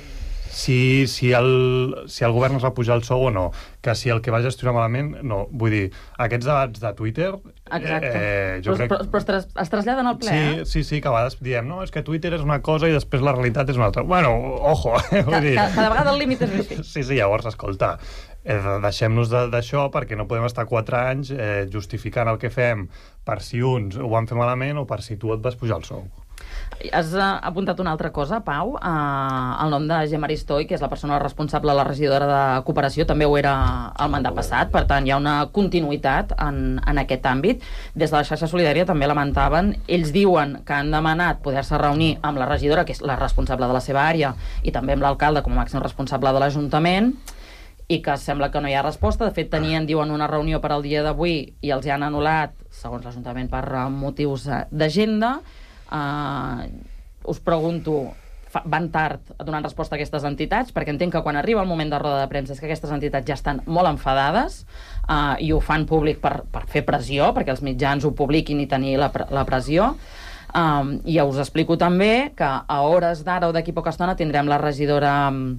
Si, si, el, si el govern es va pujar el sou o no, que si el que va gestionar malament, no. Vull dir, aquests debats de Twitter... Exacte. Eh, jo però, crec... però, però es, tras, es traslladen al ple, sí, eh? Sí, sí, que a vegades diem, no, és que Twitter és una cosa i després la realitat és una altra. Bueno, ojo. Eh? Ca, dir... ca, cada vegada el límit és així. Sí, sí, llavors, escolta, eh, deixem-nos d'això perquè no podem estar quatre anys eh, justificant el que fem per si uns ho van fer malament o per si tu et vas pujar el sou. Has uh, apuntat una altra cosa, Pau. Uh, el nom de Gemma Aristoi, que és la persona responsable, la regidora de Cooperació, també ho era el mandat passat, per tant hi ha una continuïtat en, en aquest àmbit. Des de la xarxa solidària també lamentaven, ells diuen que han demanat poder-se reunir amb la regidora, que és la responsable de la seva àrea, i també amb l'alcalde com a màxim responsable de l'Ajuntament, i que sembla que no hi ha resposta. De fet, tenien, diuen, una reunió per al dia d'avui i els hi han anul·lat, segons l'Ajuntament, per motius d'agenda. Uh, us pregunto, fa, van tard donant resposta a aquestes entitats, perquè entenc que quan arriba el moment de roda de premsa és que aquestes entitats ja estan molt enfadades uh, i ho fan públic per, per fer pressió, perquè els mitjans ho publiquin i tenir la, la pressió. Um, i us explico també que a hores d'ara o d'aquí poca estona tindrem la regidora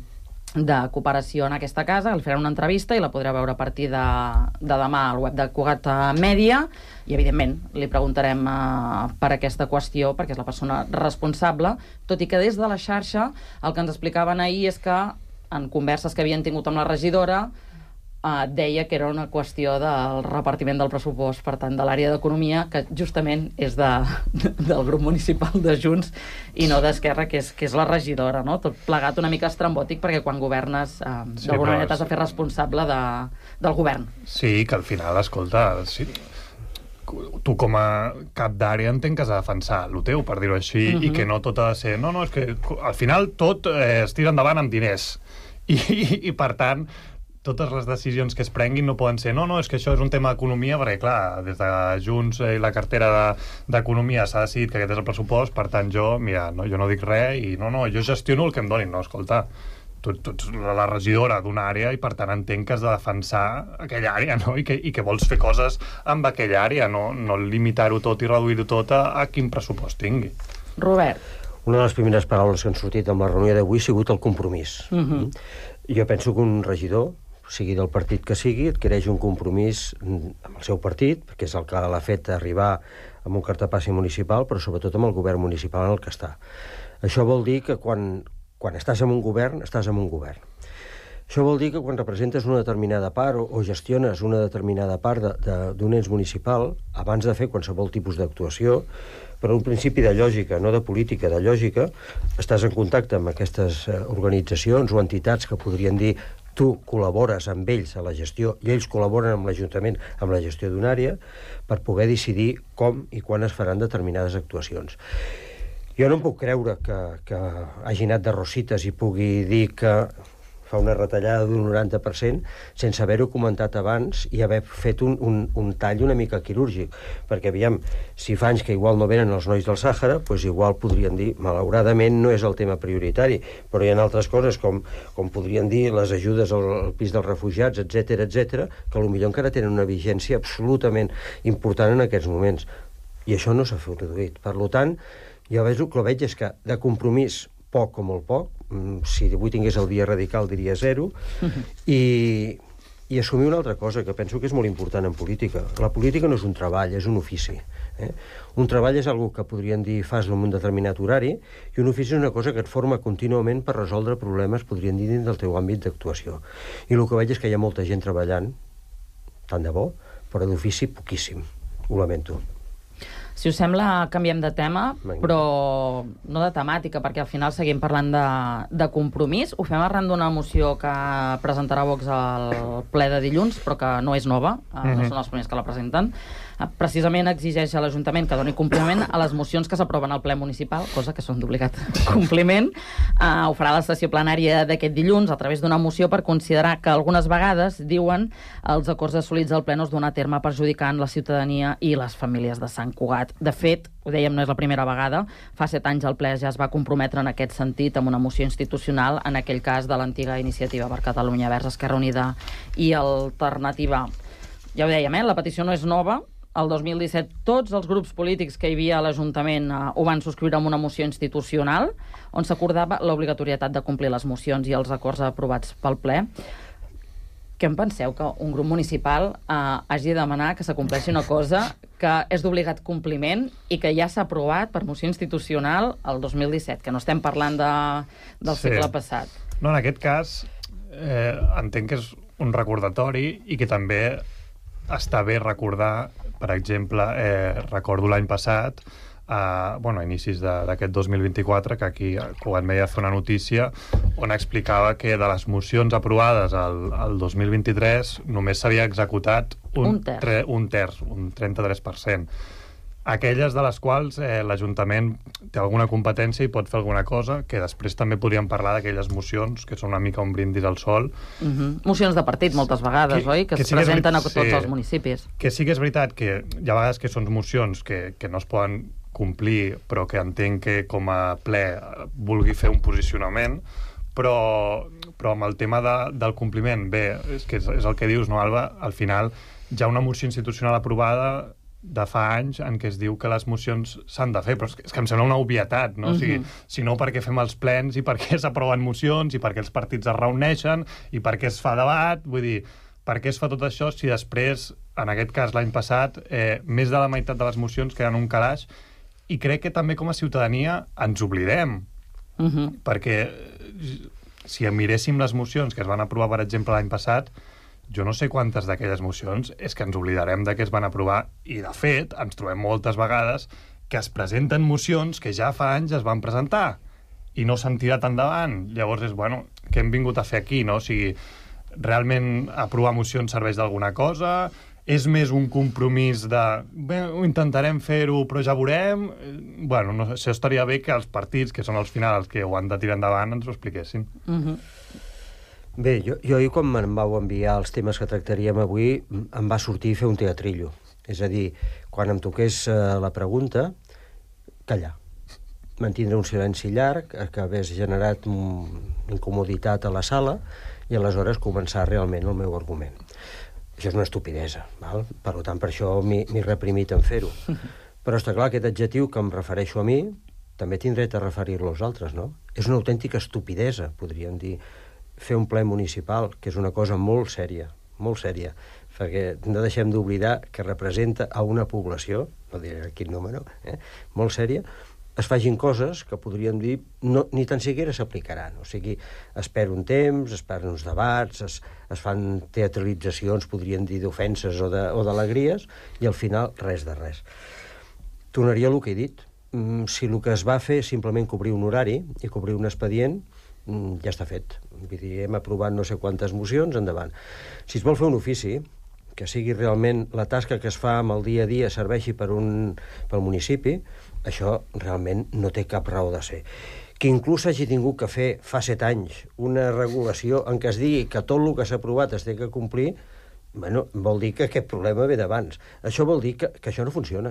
de Cooperació en aquesta casa, li farem una entrevista i la podreu veure a partir de, de demà al web de Cugat Mèdia, i evidentment li preguntarem uh, per aquesta qüestió, perquè és la persona responsable, tot i que des de la xarxa el que ens explicaven ahir és que en converses que havien tingut amb la regidora uh, deia que era una qüestió del repartiment del pressupost, per tant de l'àrea d'Economia, que justament és de, de, del grup municipal de Junts i no d'Esquerra, que és, que és la regidora, no? Tot plegat una mica estrambòtic, perquè quan governes uh, sí, d'alguna manera t'has de fer responsable de, del govern. Sí, que al final, escolta, sí, tu com a cap d'àrea entenc que has de defensar el teu, per dir-ho així, uh-huh. i que no tot ha de ser... No, no, és que al final tot eh, es tira endavant amb diners. I, i, i per tant, totes les decisions que es prenguin no poden ser no, no, és que això és un tema d'economia, perquè, clar, des de Junts i la cartera d'Economia de, s'ha decidit que aquest és el pressupost, per tant, jo, mira, no, jo no dic res i no, no, jo gestiono el que em donin. No, escolta, tu, tu ets la regidora d'una àrea i, per tant, entenc que has de defensar aquella àrea, no? I que, i que vols fer coses amb aquella àrea, no, no limitar-ho tot i reduir-ho tot a, a quin pressupost tingui. Robert. Una de les primeres paraules que han sortit amb la reunió d'avui ha sigut el compromís. Uh-huh. Jo penso que un regidor, sigui del partit que sigui, adquireix un compromís amb el seu partit, perquè és el que l'ha fet arribar amb un cartapassi municipal, però sobretot amb el govern municipal en el que està. Això vol dir que quan, quan estàs en un govern, estàs en un govern. Això vol dir que quan representes una determinada part o, o gestiones una determinada part de, de, d'un ens municipal, abans de fer qualsevol tipus d'actuació, per un principi de lògica, no de política, de lògica, estàs en contacte amb aquestes organitzacions o entitats que podrien dir tu col·labores amb ells a la gestió i ells col·laboren amb l'Ajuntament amb la gestió d'una àrea per poder decidir com i quan es faran determinades actuacions. Jo no em puc creure que, que hagi anat de rosites i pugui dir que fa una retallada d'un noranta per cent sense haver-ho comentat abans i haver fet un, un, un tall una mica quirúrgic, perquè aviam, si fa anys que igual no venen els nois del Sàhara, doncs igual podrien dir, malauradament no és el tema prioritari, però hi ha altres coses com, com podrien dir les ajudes al, al pis dels refugiats, etcètera, etcètera, que potser encara tenen una vigència absolutament important en aquests moments. I això no s'ha produït. Per tant, jo veig, el que veig és que de compromís poc o molt poc, si avui tingués el dia radical diria zero, uh-huh. i, i assumir una altra cosa que penso que és molt important en política. La política no és un treball, és un ofici. Eh? Un treball és algo que podrien dir fas en un determinat horari, i un ofici és una cosa que et forma contínuament per resoldre problemes, podrien dir, dins del teu àmbit d'actuació. I el que veig és que hi ha molta gent treballant, tant de bo, però d'ofici poquíssim. Ho lamento. Si us sembla, canviem de tema, però no de temàtica, perquè al final seguim parlant de, de compromís. Ho fem arran d'una moció que presentarà Vox al ple de dilluns, però que no és nova, uh-huh. no són els primers que la presenten. Precisament exigeix a l'Ajuntament que doni compliment a les mocions que s'aproven al ple municipal, cosa que són d'obligat compliment. Uh, ho farà la sessió plenària d'aquest dilluns a través d'una moció per considerar que algunes vegades, diuen, els acords assolits al ple no es donen a terme perjudicant la ciutadania i les famílies de Sant Cugat. aprovat. De fet, ho dèiem, no és la primera vegada, fa set anys el ple ja es va comprometre en aquest sentit amb una moció institucional, en aquell cas de l'antiga Iniciativa per Catalunya Verds, Esquerra Unida i Alternativa. Ja ho dèiem, eh? La petició no és nova. El dos mil disset tots els grups polítics que hi havia a l'Ajuntament eh, ho van subscriure amb una moció institucional on s'acordava l'obligatorietat de complir les mocions i els acords aprovats pel ple. Què en penseu? Que un grup municipal eh, hagi de demanar que s'acompleixi una cosa que és d'obligat compliment i que ja s'ha aprovat per moció institucional el dos mil disset, que no estem parlant de, del Sí. segle passat. No, en aquest cas, eh, entenc que és un recordatori i que també està bé recordar, per exemple, eh, recordo l'any passat, eh, bueno, a inicis d'aquest dos mil vint-i-quatre, que aquí Cugat Mèdia fa una notícia on explicava que de les mocions aprovades el, el dos mil vint-i-tres només s'havia executat un, Un terç. tre, un terç, un trenta-tres per cent. Aquelles de les quals eh, l'Ajuntament té alguna competència i pot fer alguna cosa, que després també podríem parlar d'aquelles mocions que són una mica un brindis al sol. Uh -huh. Mocions de partit, moltes vegades, que, oi? Que, que es sí que presenten a veri- tots sí, els municipis. Que sí que és veritat que hi ha vegades que són mocions que, que no es poden complir, però que entenc que com a ple vulgui fer un posicionament, però, però amb el tema de, del compliment, bé, és que és, és el que dius, no, Alba? Al final hi ha una moció institucional aprovada de fa anys en què es diu que les mocions s'han de fer, però és que, és que em sembla una obvietat, no? Uh -huh. O sigui, si no, per què fem els plens i per què s'aproven mocions i per què els partits es reuneixen i per què es fa debat? Vull dir, per què es fa tot això si després, en aquest cas l'any passat, eh, més de la meitat de les mocions queden un calaix, i crec que també com a ciutadania ens oblidem, Uh -huh. perquè si miréssim les mocions que es van aprovar, per exemple, l'any passat, jo no sé quantes d'aquelles mocions és que ens oblidarem de que es van aprovar, i de fet ens trobem moltes vegades que es presenten mocions que ja fa anys es van presentar i no s'han tirat endavant. Llavors és, bueno, què hem vingut a fer aquí, no? O sigui, realment aprovar mocions serveix d'alguna cosa? És més un compromís de bé, ho intentarem fer-ho però ja veurem? Bueno, no, això estaria bé que els partits, que són al final els que ho han de tirar endavant, ens ho expliquessin. Uh -huh. Bé, jo, jo ahir quan me'n vau enviar els temes que tractaríem avui em va sortir fer un teatrillo. És a dir, quan em toqués uh, la pregunta, callar. Mantindre un silenci llarg que hagués generat un, incomoditat a la sala i aleshores començar realment el meu argument. Això és una estupidesa, val? Per tant, per això m'he reprimit en fer-ho. Però està clar, aquest adjectiu que em refereixo a mi també tinc dret a referir-lo als altres, no? És una autèntica estupidesa, podríem dir, fer un ple municipal, que és una cosa molt sèria, molt sèria, perquè no deixem d'oblidar que representa a una població, no diré quin número, eh? molt sèria, es facin coses que podríem dir no, ni tan siquiera s'aplicaran. O sigui, es perd un temps, es perden uns debats, es, es fan teatralitzacions, podríem dir, d'ofenses o d'alegries, i al final res de res. Tornaria al que he dit. Si el que es va fer és simplement cobrir un horari i cobrir un expedient, ja està fet. Vull dir, hem aprovat no sé quantes mocions, endavant. Si es vol fer un ofici, que sigui realment la tasca que es fa amb el dia a dia serveixi per un, pel municipi, això realment no té cap raó de ser. Que inclús hagi tingut que fer fa set anys una regulació en què es digui que tot el que s'ha aprovat es té que complir, bueno, vol dir que aquest problema ve d'abans. Això vol dir que, que això no funciona.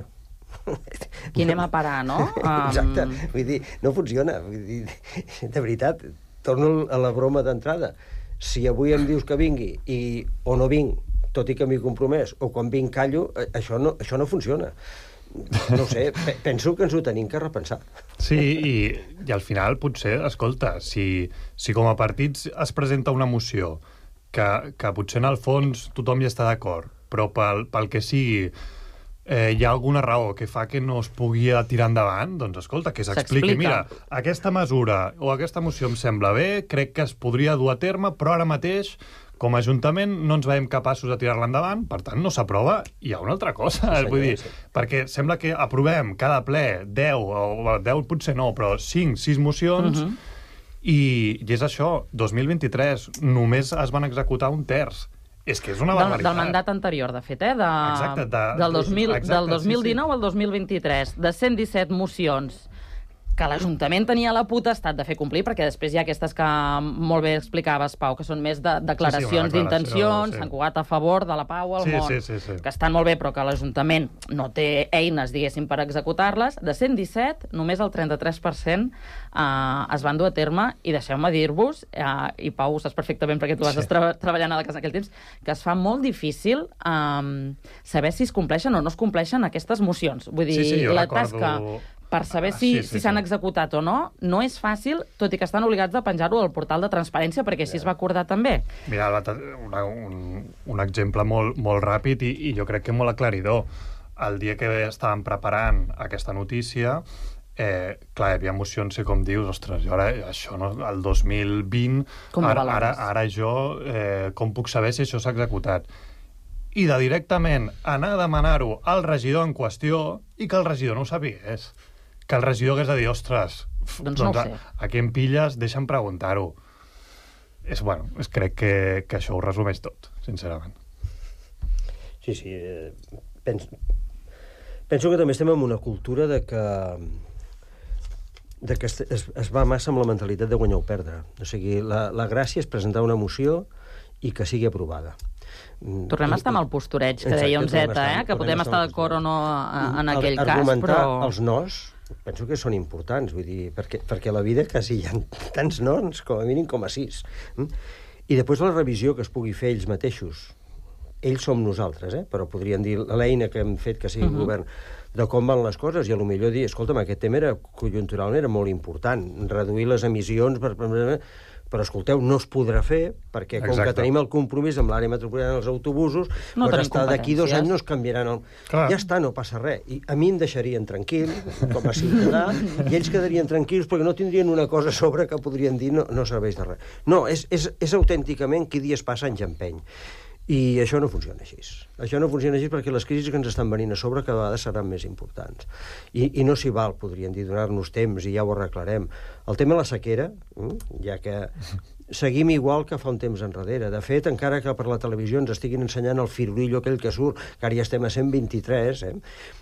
Qui anem a parar, no? Exacte, um... vull dir, no funciona. Vull dir, de veritat, torno a la broma d'entrada. Si avui em dius que vingui i, o no vinc, tot i que m'hi compromès, o quan vinc callo, això no, això no funciona. No ho sé, penso que ens ho tenim que repensar. Sí, i, i al final potser, escolta, si, si com a partits es presenta una moció que, que potser en el fons tothom hi està d'acord, però pel, pel que sigui eh, hi ha alguna raó que fa que no es pugui tirar endavant, doncs escolta, que s'expliqui. Mira, aquesta mesura o aquesta moció em sembla bé, crec que es podria dur a terme, però ara mateix com a Ajuntament no ens veiem capaços de tirar-la endavant, per tant no s'aprova, i hi ha una altra cosa, sí, vull dir, sí. Perquè sembla que aprovem cada ple deu, o deu potser no, però cinc, sis mocions, uh -huh. i, i és això, dos mil vint-i-tres, només es van executar un terç. És que és una barbaritat. Del, del mandat anterior, de fet, eh? De, exacte, de, del dos mil, exacte, del dos mil dinou sí, sí. al dos mil vint-i-tres, de cent disset mocions que l'Ajuntament tenia la potestat de fer complir, perquè després hi ha aquestes que molt bé explicaves, Pau, que són més de declaracions sí, sí, d'intencions, sí. Sant Cugat a favor de la pau al sí, món, sí, sí, sí. que estan molt bé, però que l'Ajuntament no té eines, diguéssim, per executar-les. De cent disset, només el trenta-tres per cent eh, es van dur a terme, i deixeu-me dir-vos, eh, i Pau, ho saps perfectament perquè tu vas sí. estar treballant a la casa en aquell temps, que es fa molt difícil eh, saber si es compleixen o no es compleixen aquestes mocions. Vull dir, sí, sí, la recordo... tasca per saber si s'han sí, sí, sí. executat o no, no és fàcil, tot i que estan obligats a penjar-ho al portal de transparència, perquè així es va acordar també. Mira, una, un, un exemple molt, molt ràpid i, i jo crec que molt aclaridor. El dia que estàvem preparant aquesta notícia, eh, clar, hi havia emocions i com dius, ostres, jo ara, això no, el dos mil vint, ara, ara, ara jo, eh, com puc saber si això s'ha executat? I de directament anar a demanar-ho al regidor en qüestió i que el regidor no ho sabés. Que el regidor hagués de dir, ostres, doncs, no doncs a, a qui em pilles, deixa'm preguntar-ho. És, bueno, és, crec que, que això ho resumeix tot, sincerament. Sí, sí. Eh, penso, penso que també estem en una cultura de que de que es, es, es va massa amb la mentalitat de guanyar o perdre. O sigui, la, la gràcia és presentar una moció i que sigui aprovada. Tornem a estar amb el postureig, que deia un Zeta, eh? que podem estar d'acord o no en aquell cas, argumentar però... els nos, penso que són importants, vull dir, perquè, perquè a la vida quasi hi ha tants nons, com a mínim com a sis. I després la revisió que es pugui fer ells mateixos. Ells som nosaltres, eh? Però podrien dir l'eina que hem fet que sigui uh -huh. govern, de com van les coses, i a lo millor dir, escolta'm, aquest tema era conjuntural, era molt important, reduir les emissions per... però escolteu, no es podrà fer, perquè com Exacte. que tenim el compromís amb l'àrea metropolitana dels autobusos, no doncs hasta d'aquí dos anys no es canviaran el... Clar. Ja està, no passa res. I a mi em deixarien tranquil, com a ciutadà, i ells quedarien tranquils perquè no tindrien una cosa a sobre que podrien dir no, no serveix de res. No, és, és, és autènticament qui dies passa anys empeny. I això no funciona així. Això no funciona així perquè les crisis que ens estan venint a sobre cada vegada seran més importants. I, i no s'hi val, podrien dir, donar-nos temps i ja ho arreglarem. El tema de la sequera, ja que seguim igual que fa un temps enrere. De fet, encara que per la televisió ens estiguin ensenyant el firulillo aquell que surt, que ara ja estem a cent vint-i-tres, eh?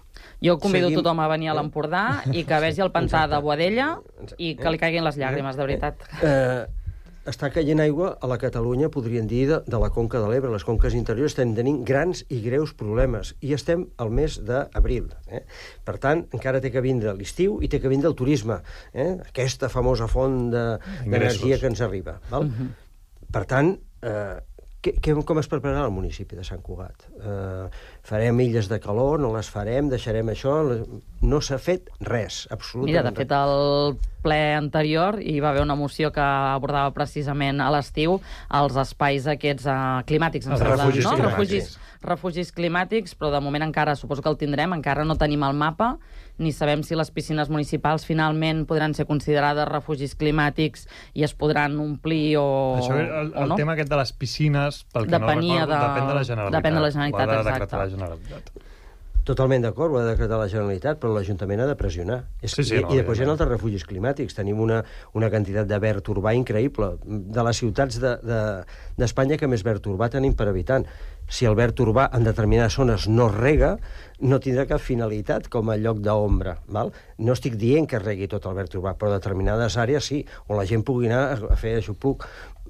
Jo convido Seguim... tothom a venir a l'Empordà i que vegi el pantà de Boadella i que li caiguin les llàgrimes, de veritat. Eh... Està caient aigua a la Catalunya, podrien dir, de, de la Conca de l'Ebre. Les conques interiors estem tenint grans i greus problemes. I estem al mes d'abril. Eh? Per tant, encara té que vindre l'estiu i té que vindre el turisme. Eh? Aquesta famosa font d'energia de, que ens arriba. Val? Uh-huh. Per tant, eh, que, que, com es prepararà el municipi de Sant Cugat? Eh, farem illes de calor, no les farem, deixarem això... No s'ha fet res, absolutament. Mira, de fet, el ple anterior hi va haver una moció que abordava precisament a l'estiu els espais aquests uh, climàtics, els refugis, no? climàtics. refugis refugis climàtics, però de moment encara suposo que el tindrem, encara no tenim el mapa, ni sabem si les piscines municipals finalment podran ser considerades refugis climàtics i es podran omplir o, Això, el, o no. El tema aquest de les piscines, pel que Depenia no recordo, de... depèn de la Generalitat. Depèn de la Generalitat, ho ha de exacte. decretar la Generalitat. Totalment d'acord, ho ha de decretar la Generalitat, però l'Ajuntament ha de pressionar. Sí, sí, I, no, I després hi ha altres refugis climàtics. Tenim una, una quantitat de verd urbà increïble. De les ciutats d'Espanya de, de, que més verd urbà tenim per habitant. Si el verd urbà en determinades zones no es rega, no tindrà cap finalitat com a lloc d'ombra. Val? No estic dient que es regui tot el verd urbà, però determinades àrees sí, on la gent pugui anar a fer això. Puc...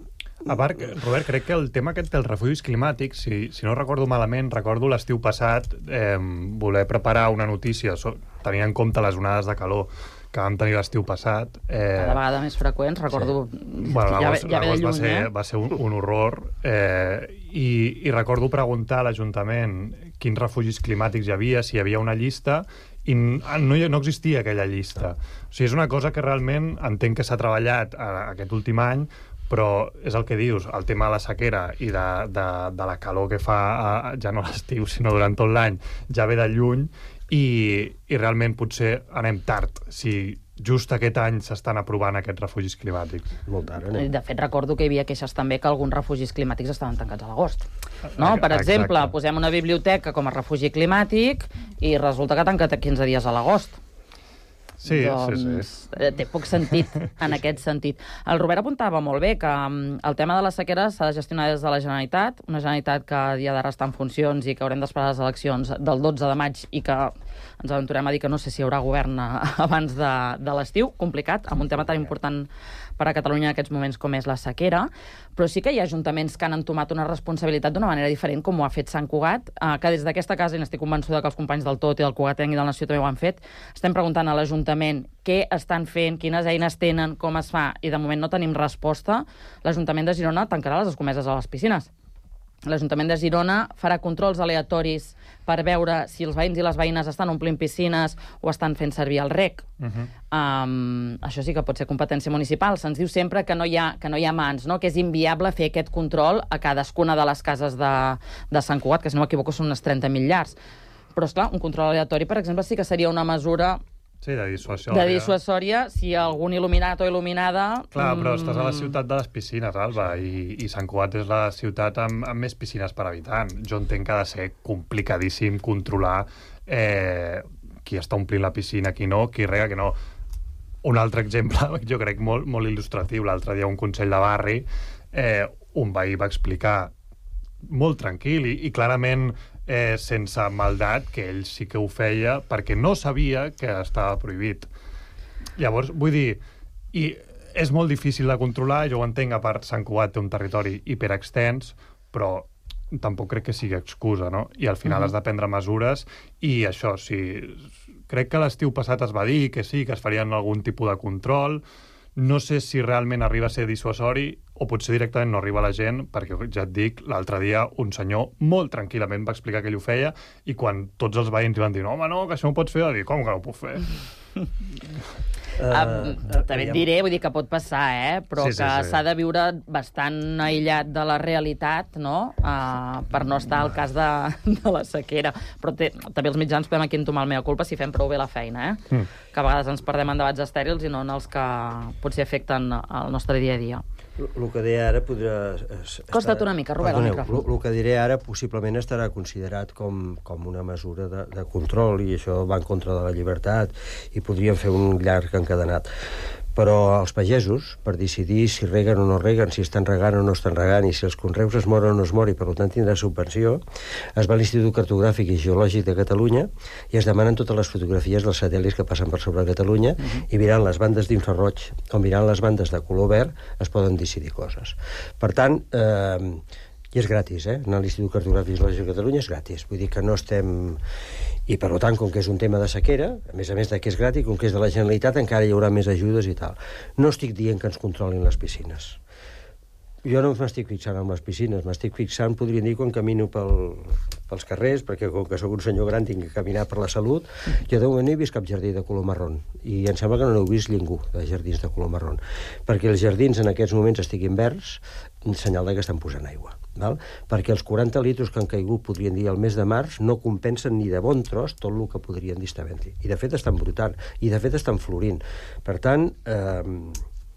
A part, Robert, crec que el tema aquest dels refugis climàtics, si, si no recordo malament, recordo l'estiu passat eh, voler preparar una notícia, so, tenint en compte les onades de calor que vam tenir l'estiu passat. Eh, Cada vegada més freqüents, recordo... Sí. Bueno, ja, l'agost ja ve de lluny, va ser, eh? va ser un, un horror, eh, i, i recordo preguntar a l'Ajuntament quins refugis climàtics hi havia, si hi havia una llista, i no, no existia aquella llista. O sigui, és una cosa que realment entenc que s'ha treballat a, aquest últim any, però és el que dius, el tema de la sequera i de, de, de la calor que fa a, ja no a l'estiu, sinó durant tot l'any, ja ve de lluny, i, i realment potser anem tard si just aquest any s'estan aprovant aquests refugis climàtics. Molt tard, eh? De fet, recordo que hi havia queixes també que alguns refugis climàtics estaven tancats a l'agost. No? Per exemple, Exacte. posem una biblioteca com a refugi climàtic i resulta que ha tancat quinze dies a l'agost. Sí, doncs, sí, sí. Té poc sentit en aquest sentit. El Robert apuntava molt bé que el tema de la sequera s'ha de gestionar des de la Generalitat, una Generalitat que a dia d'ara està en funcions i que haurem d'esperar les eleccions del dotze de maig i que ens aventurem a dir que no sé si hi haurà govern abans de, de l'estiu, complicat, amb un tema tan important per a Catalunya en aquests moments com és la sequera, però sí que hi ha ajuntaments que han entomat una responsabilitat d'una manera diferent, com ho ha fet Sant Cugat, eh, que des d'aquesta casa, i n'estic convençuda que els companys del Tot i del Cugatenc i del Nació també ho han fet, estem preguntant a l'Ajuntament què estan fent, quines eines tenen, com es fa, i de moment no tenim resposta. L'Ajuntament de Girona tancarà les escomeses a les piscines. L'Ajuntament de Girona farà controls aleatoris per veure si els veïns i les veïnes estan omplint piscines o estan fent servir el rec. Uh -huh. um, això sí que pot ser competència municipal. Se'ns diu sempre que no hi ha, que no hi ha mans, no? Que és inviable fer aquest control a cadascuna de les cases de, de Sant Cugat, que si no m'equivoco són unes trenta mil llars. Però, esclar, un control aleatori, per exemple, sí que seria una mesura... Sí, de dissuasòria. De dissuasòria, si algun il·luminat o il·luminada... Clar, però estàs a la ciutat de les piscines, Alba, i, i Sant Cugat és la ciutat amb, amb més piscines per habitant. Jo entenc que ha de ser complicadíssim controlar eh, qui està omplint la piscina, qui no, qui rega, qui no. Un altre exemple, jo crec molt, molt il·lustratiu, l'altre dia un consell de barri, eh, un veí va explicar molt tranquil i, i clarament eh, sense maldat que ell sí que ho feia perquè no sabia que estava prohibit. Llavors, vull dir, i és molt difícil de controlar, jo ho entenc, a part Sant Cugat té un territori hiperextens, però tampoc crec que sigui excusa, no? I al final uh-huh. has de prendre mesures i això, sí, crec que l'estiu passat es va dir que sí, que es farien algun tipus de control. No sé si realment arriba a ser dissuasori o potser directament no arriba a la gent, perquè ja et dic, l'altre dia un senyor molt tranquil·lament va explicar que ell ho feia i quan tots els veïns li van dir no, home, no, que això no ho pots fer, va dir, com que no ho puc fer? Uh, uh, també et diré, vull dir que pot passar, eh? Però sí, sí, que s'ha sí. de viure bastant aïllat de la realitat, no? Uh, per no estar al cas de, de la sequera. Però té, també els mitjans podem aquí entomar el mea culpa si fem prou bé la feina, eh? Mm. Que a vegades ens perdem en debats estèrils i no en els que potser afecten el nostre dia a dia. El que deia ara podrà... Costa't una mica, Robert, el micròfon. El que diré ara possiblement estarà considerat com, com una mesura de, de control i això va en contra de la llibertat i podríem fer un llarg encadenat. Però els pagesos, per decidir si reguen o no reguen, si estan regant o no estan regant i si els conreus es moren o no es moren i per tant tindrà subvenció, es va a l'Institut Cartogràfic i Geològic de Catalunya i es demanen totes les fotografies dels satèl·lits que passen per sobre Catalunya uh-huh. i mirant les bandes d'infraroig o mirant les bandes de color verd es poden decidir coses. Per tant, eh, i és gratis, eh? Anar a l'Institut Cartogràfic i Geològic de Catalunya és gratis. Vull dir que no estem... I, per tant, com que és un tema de sequera, a més a més de que és gratis, com que és de la Generalitat, encara hi haurà més ajudes i tal. No estic dient que ens controlin les piscines. Jo no m'estic fixant en les piscines, m'estic fixant, podríem dir, quan camino pel, pels carrers, perquè com que sóc un senyor gran tinc que caminar per la salut, jo de moment no he vist cap jardí de color marrón, i em sembla que no n'heu vist ningú de jardins de color marrón, perquè els jardins en aquests moments estiguin verds, senyal de que estan posant aigua. Val? Perquè els quaranta litres que han caigut, podrien dir, al mes de març, no compensen ni de bon tros tot el que podrien dir estar havent-hi. I de fet estan brotant, i de fet estan florint. Per tant, eh,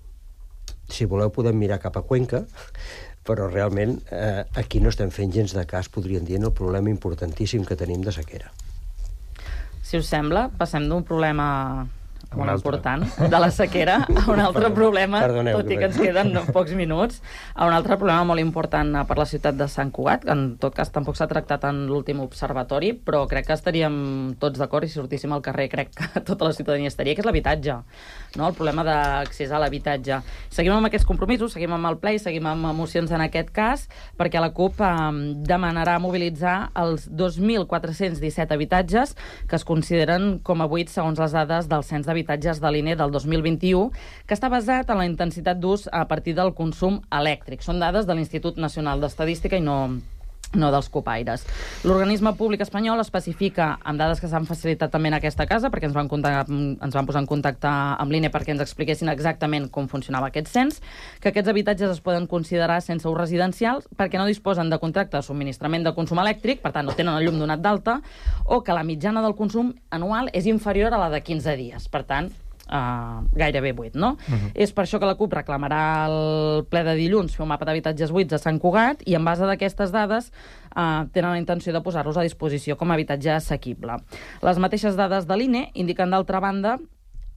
si voleu podem mirar cap a Cuenca, però realment eh, aquí no estem fent gens de cas, podríem dir, en el problema importantíssim que tenim de sequera. Si us sembla, passem d'un problema molt important, de la sequera, a un altre problema, Perdoneu, tot i que ens queden pocs minuts, a un altre problema molt important per la ciutat de Sant Cugat, que en tot cas tampoc s'ha tractat en l'últim observatori, però crec que estaríem tots d'acord i si sortíssim al carrer crec que tota la ciutadania estaria, que és l'habitatge, no? El problema d'accés a l'habitatge. Seguim amb aquests compromisos, seguim amb el ple i seguim amb emocions en aquest cas, perquè la CUP eh, demanarà mobilitzar els dos mil quatre-cents disset habitatges que es consideren com a buits segons les dades del cens d'habitatges de l'I N E del dos mil vint-i-u, que està basat en la intensitat d'ús a partir del consum elèctric. Són dades de l'Institut Nacional d'Estadística i no... no dels copaires. L'organisme públic espanyol especifica, amb dades que s'han facilitat també en aquesta casa, perquè ens van, ens van posar en contacte amb l'I N E perquè ens expliquessin exactament com funcionava aquest cens, que aquests habitatges es poden considerar sense ús residencials perquè no disposen de contracte de subministrament de consum elèctric, per tant no tenen el llum donat d'alta, o que la mitjana del consum anual és inferior a la de quinze dies. Per tant, Uh, gairebé buit, no? Uh-huh. És per això que la CUP reclamarà al ple de dilluns fer un mapa d'habitatges buits a Sant Cugat i en base d'aquestes dades uh, tenen la intenció de posar-los a disposició com a habitatge assequible. Les mateixes dades de l'I N E indiquen, d'altra banda,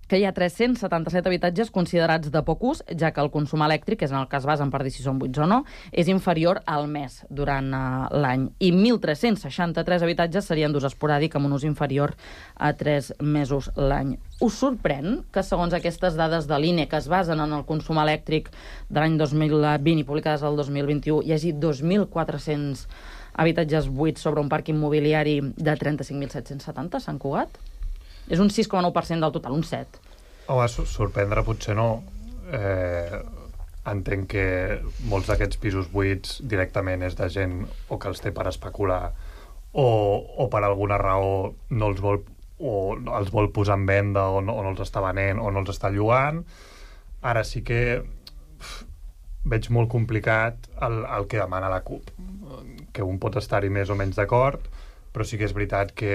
que hi ha tres-cents setanta-set habitatges considerats de poc ús, ja que el consum elèctric, que és en el que es basen per dir si són buits o no, és inferior al mes durant uh, l'any. I mil tres-cents seixanta-tres habitatges serien d'ús esporàdic amb un ús inferior a tres mesos l'any. Us sorprèn que, segons aquestes dades de l'I N E, que es basen en el consum elèctric de l'any dos mil vint i publicades el dos mil vint-i-u, hi hagi dos mil quatre-cents habitatges buits sobre un parc immobiliari de trenta-cinc mil set-cents setanta a Sant Cugat? És un sis coma nou per cent del total, un set. Home, sorprendre potser no. Eh, entenc que molts d'aquests pisos buits directament és de gent o que els té per especular o, o per alguna raó no els vol, o els vol posar en venda o no, o no els està venent o no els està llogant. Ara sí que uf, veig molt complicat el, el que demana la CUP, que un pot estar-hi més o menys d'acord, però sí que és veritat que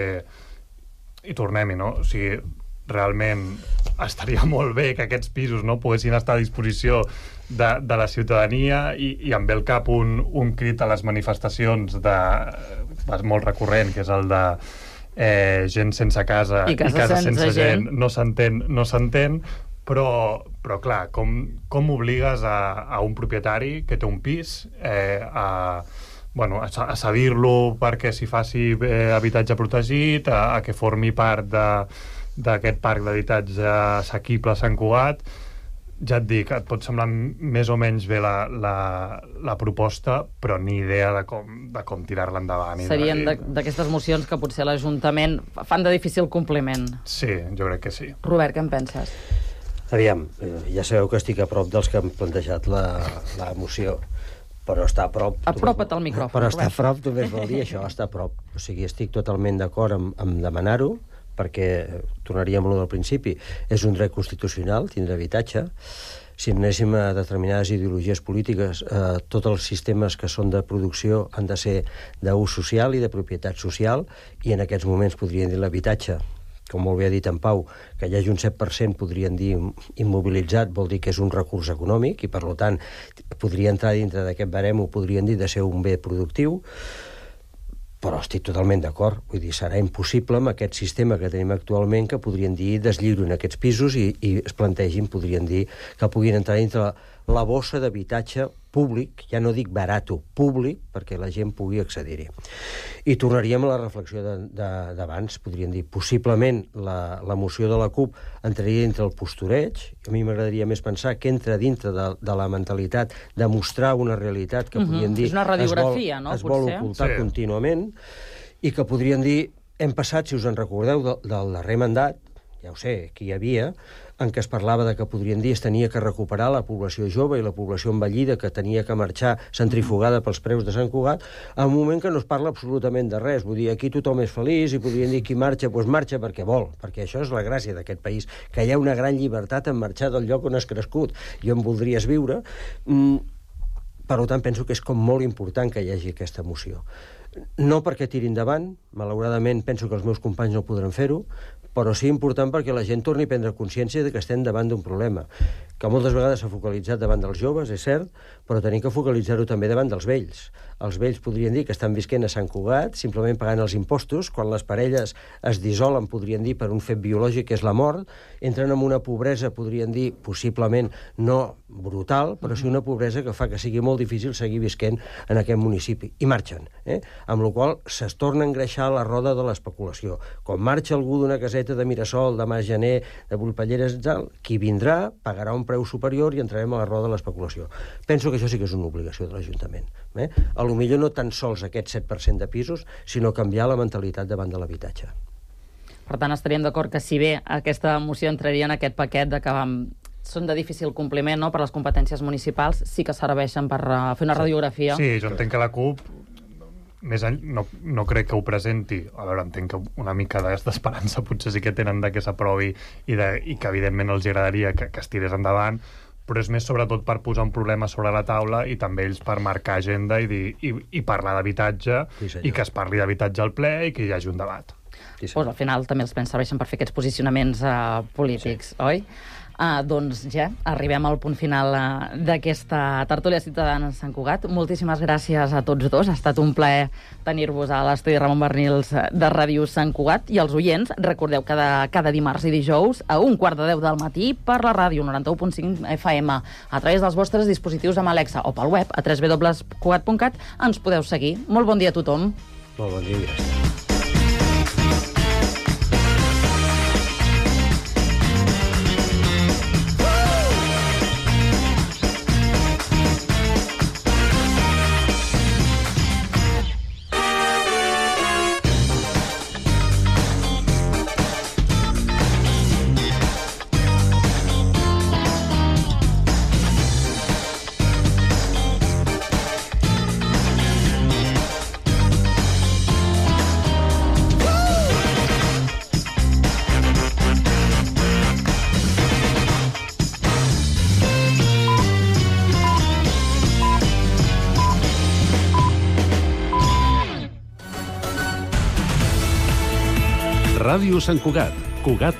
i tornem-hi, no? O sigui, realment estaria molt bé que aquests pisos no poguessin estar a disposició de, de la ciutadania i, i em ve al cap un, un crit a les manifestacions de, molt recurrent, que és el de eh, gent sense casa i casa, i casa sense, sense gent. gent. No s'entén, no s'entén, però, però clar, com, com obligues a, a un propietari que té un pis eh, a bueno, a cedir-lo perquè s'hi faci eh, habitatge protegit, a, a que formi part d'aquest parc d'habitatge assequible a Sant Cugat. Ja et dic, et pot semblar més o menys bé la, la, la proposta, però ni idea de com, de com tirar-la endavant. Serien d'aquestes mocions que potser l'Ajuntament fan de difícil compliment. Sí, jo crec que sí. Robert, què en penses? Aviam, ja sabeu que estic a prop dels que han plantejat la, la moció, però està a prop... Apropa't al micròfon. Però està a prop, només vol dir això, està a prop. O sigui, estic totalment d'acord amb, amb demanar-ho, perquè, tornaríem a lo del principi, és un dret constitucional, tindre habitatge. Si anéssim a determinades ideologies polítiques, eh, tots els sistemes que són de producció han de ser d'ús social i de propietat social, i en aquests moments podrien dir l'habitatge, com molt bé ha dit en Pau, que hi hagi un set per cent, podrien dir immobilitzat, vol dir que és un recurs econòmic i, per tant, podria entrar dintre d'aquest barem, ho podrien dir de ser un bé productiu, però estic totalment d'acord. Vull dir, serà impossible amb aquest sistema que tenim actualment que podrien dir deslliuren aquests pisos i, i es plantegin, podrien dir que puguin entrar dintre la, la bossa d'habitatge públic, ja no dic barato, públic, perquè la gent pugui accedir-hi. I tornaríem a la reflexió d'abans, podríem dir, possiblement la, la moció de la CUP entraria dintre el postureig, a mi m'agradaria més pensar que entra dintre de, de la mentalitat de mostrar una realitat que, uh-huh. podríem dir... És una radiografia, es vol, no? Es vol potser? ocultar sí. contínuament, i que podrien dir, hem passat, si us en recordeu, de, del darrer mandat, ja ho sé, que hi havia, en què es parlava de que podrien dir es tenia que recuperar la població jove i la població envellida que tenia que marxar centrifugada pels preus de Sant Cugat, en un moment que no es parla absolutament de res. Vull dir, aquí tothom és feliç i podrien dir qui marxa, doncs marxa perquè vol, perquè això és la gràcia d'aquest país, que hi ha una gran llibertat en marxar del lloc on has crescut i on voldries viure. Mm, per tant, penso que és com molt important que hi hagi aquesta moció. No perquè tiri endavant, malauradament penso que els meus companys no podran fer-ho, però sí important perquè la gent torni a prendre consciència de que estem davant d'un problema, que moltes vegades s'ha focalitzat davant dels joves, és cert, però tenim que focalitzar-ho també davant dels vells. Els vells podrien dir que estan visquent a Sant Cugat, simplement pagant els impostos, quan les parelles es dissolen, podrien dir, per un fet biològic, que és la mort, entren en una pobresa, podrien dir, possiblement no brutal, però sí una pobresa que fa que sigui molt difícil seguir visquent en aquest municipi. I marxen, eh? Amb la qual cosa es torna a engreixar la roda de l'especulació. Quan marxa algú d'una caseta de Mirasol, de Mas Gener, de Bullpalleres, qui vindrà pagarà un preu superior i entrarem a la roda de l'especulació. Penso que això sí que és una obligació de l'Ajuntament. Eh? A lo millor no tan sols aquest set per cent de pisos, sinó canviar la mentalitat davant de l'habitatge. Per tant, estaríem d'acord que si bé aquesta moció entraria en aquest paquet de que vam... són de difícil compliment, no?, per les competències municipals, sí que serveixen per uh, fer una radiografia. Sí, jo entenc que la CUP més any, no, no crec que ho presenti. A veure, entenc que una mica d'esperança potser sí que tenen de que s'aprovi i, de, i que evidentment els agradaria que, que es tirés endavant, però és més sobretot per posar un problema sobre la taula i també ells per marcar agenda i, dir, i, i parlar d'habitatge, sí, i que es parli d'habitatge al ple i que hi hagi un debat. Sí, pues al final també els plens serveixen per fer aquests posicionaments uh, polítics, sí. Oi? Uh, doncs ja, arribem al punt final uh, d'aquesta tertúlia ciutadana de Sant Cugat. Moltíssimes gràcies a tots dos. Ha estat un plaer tenir-vos a l'estudi Ramon Bernils de Ràdio Sant Cugat. I els oients, recordeu, cada, cada dimarts i dijous a un quart de deu del matí per la ràdio noranta-u punt cinc F M, a través dels vostres dispositius amb Alexa o pel web a w w w punt cugat punt cat ens podeu seguir. Molt bon dia a tothom. Molt bon dia. Ràdio Sant Cugat, Cugat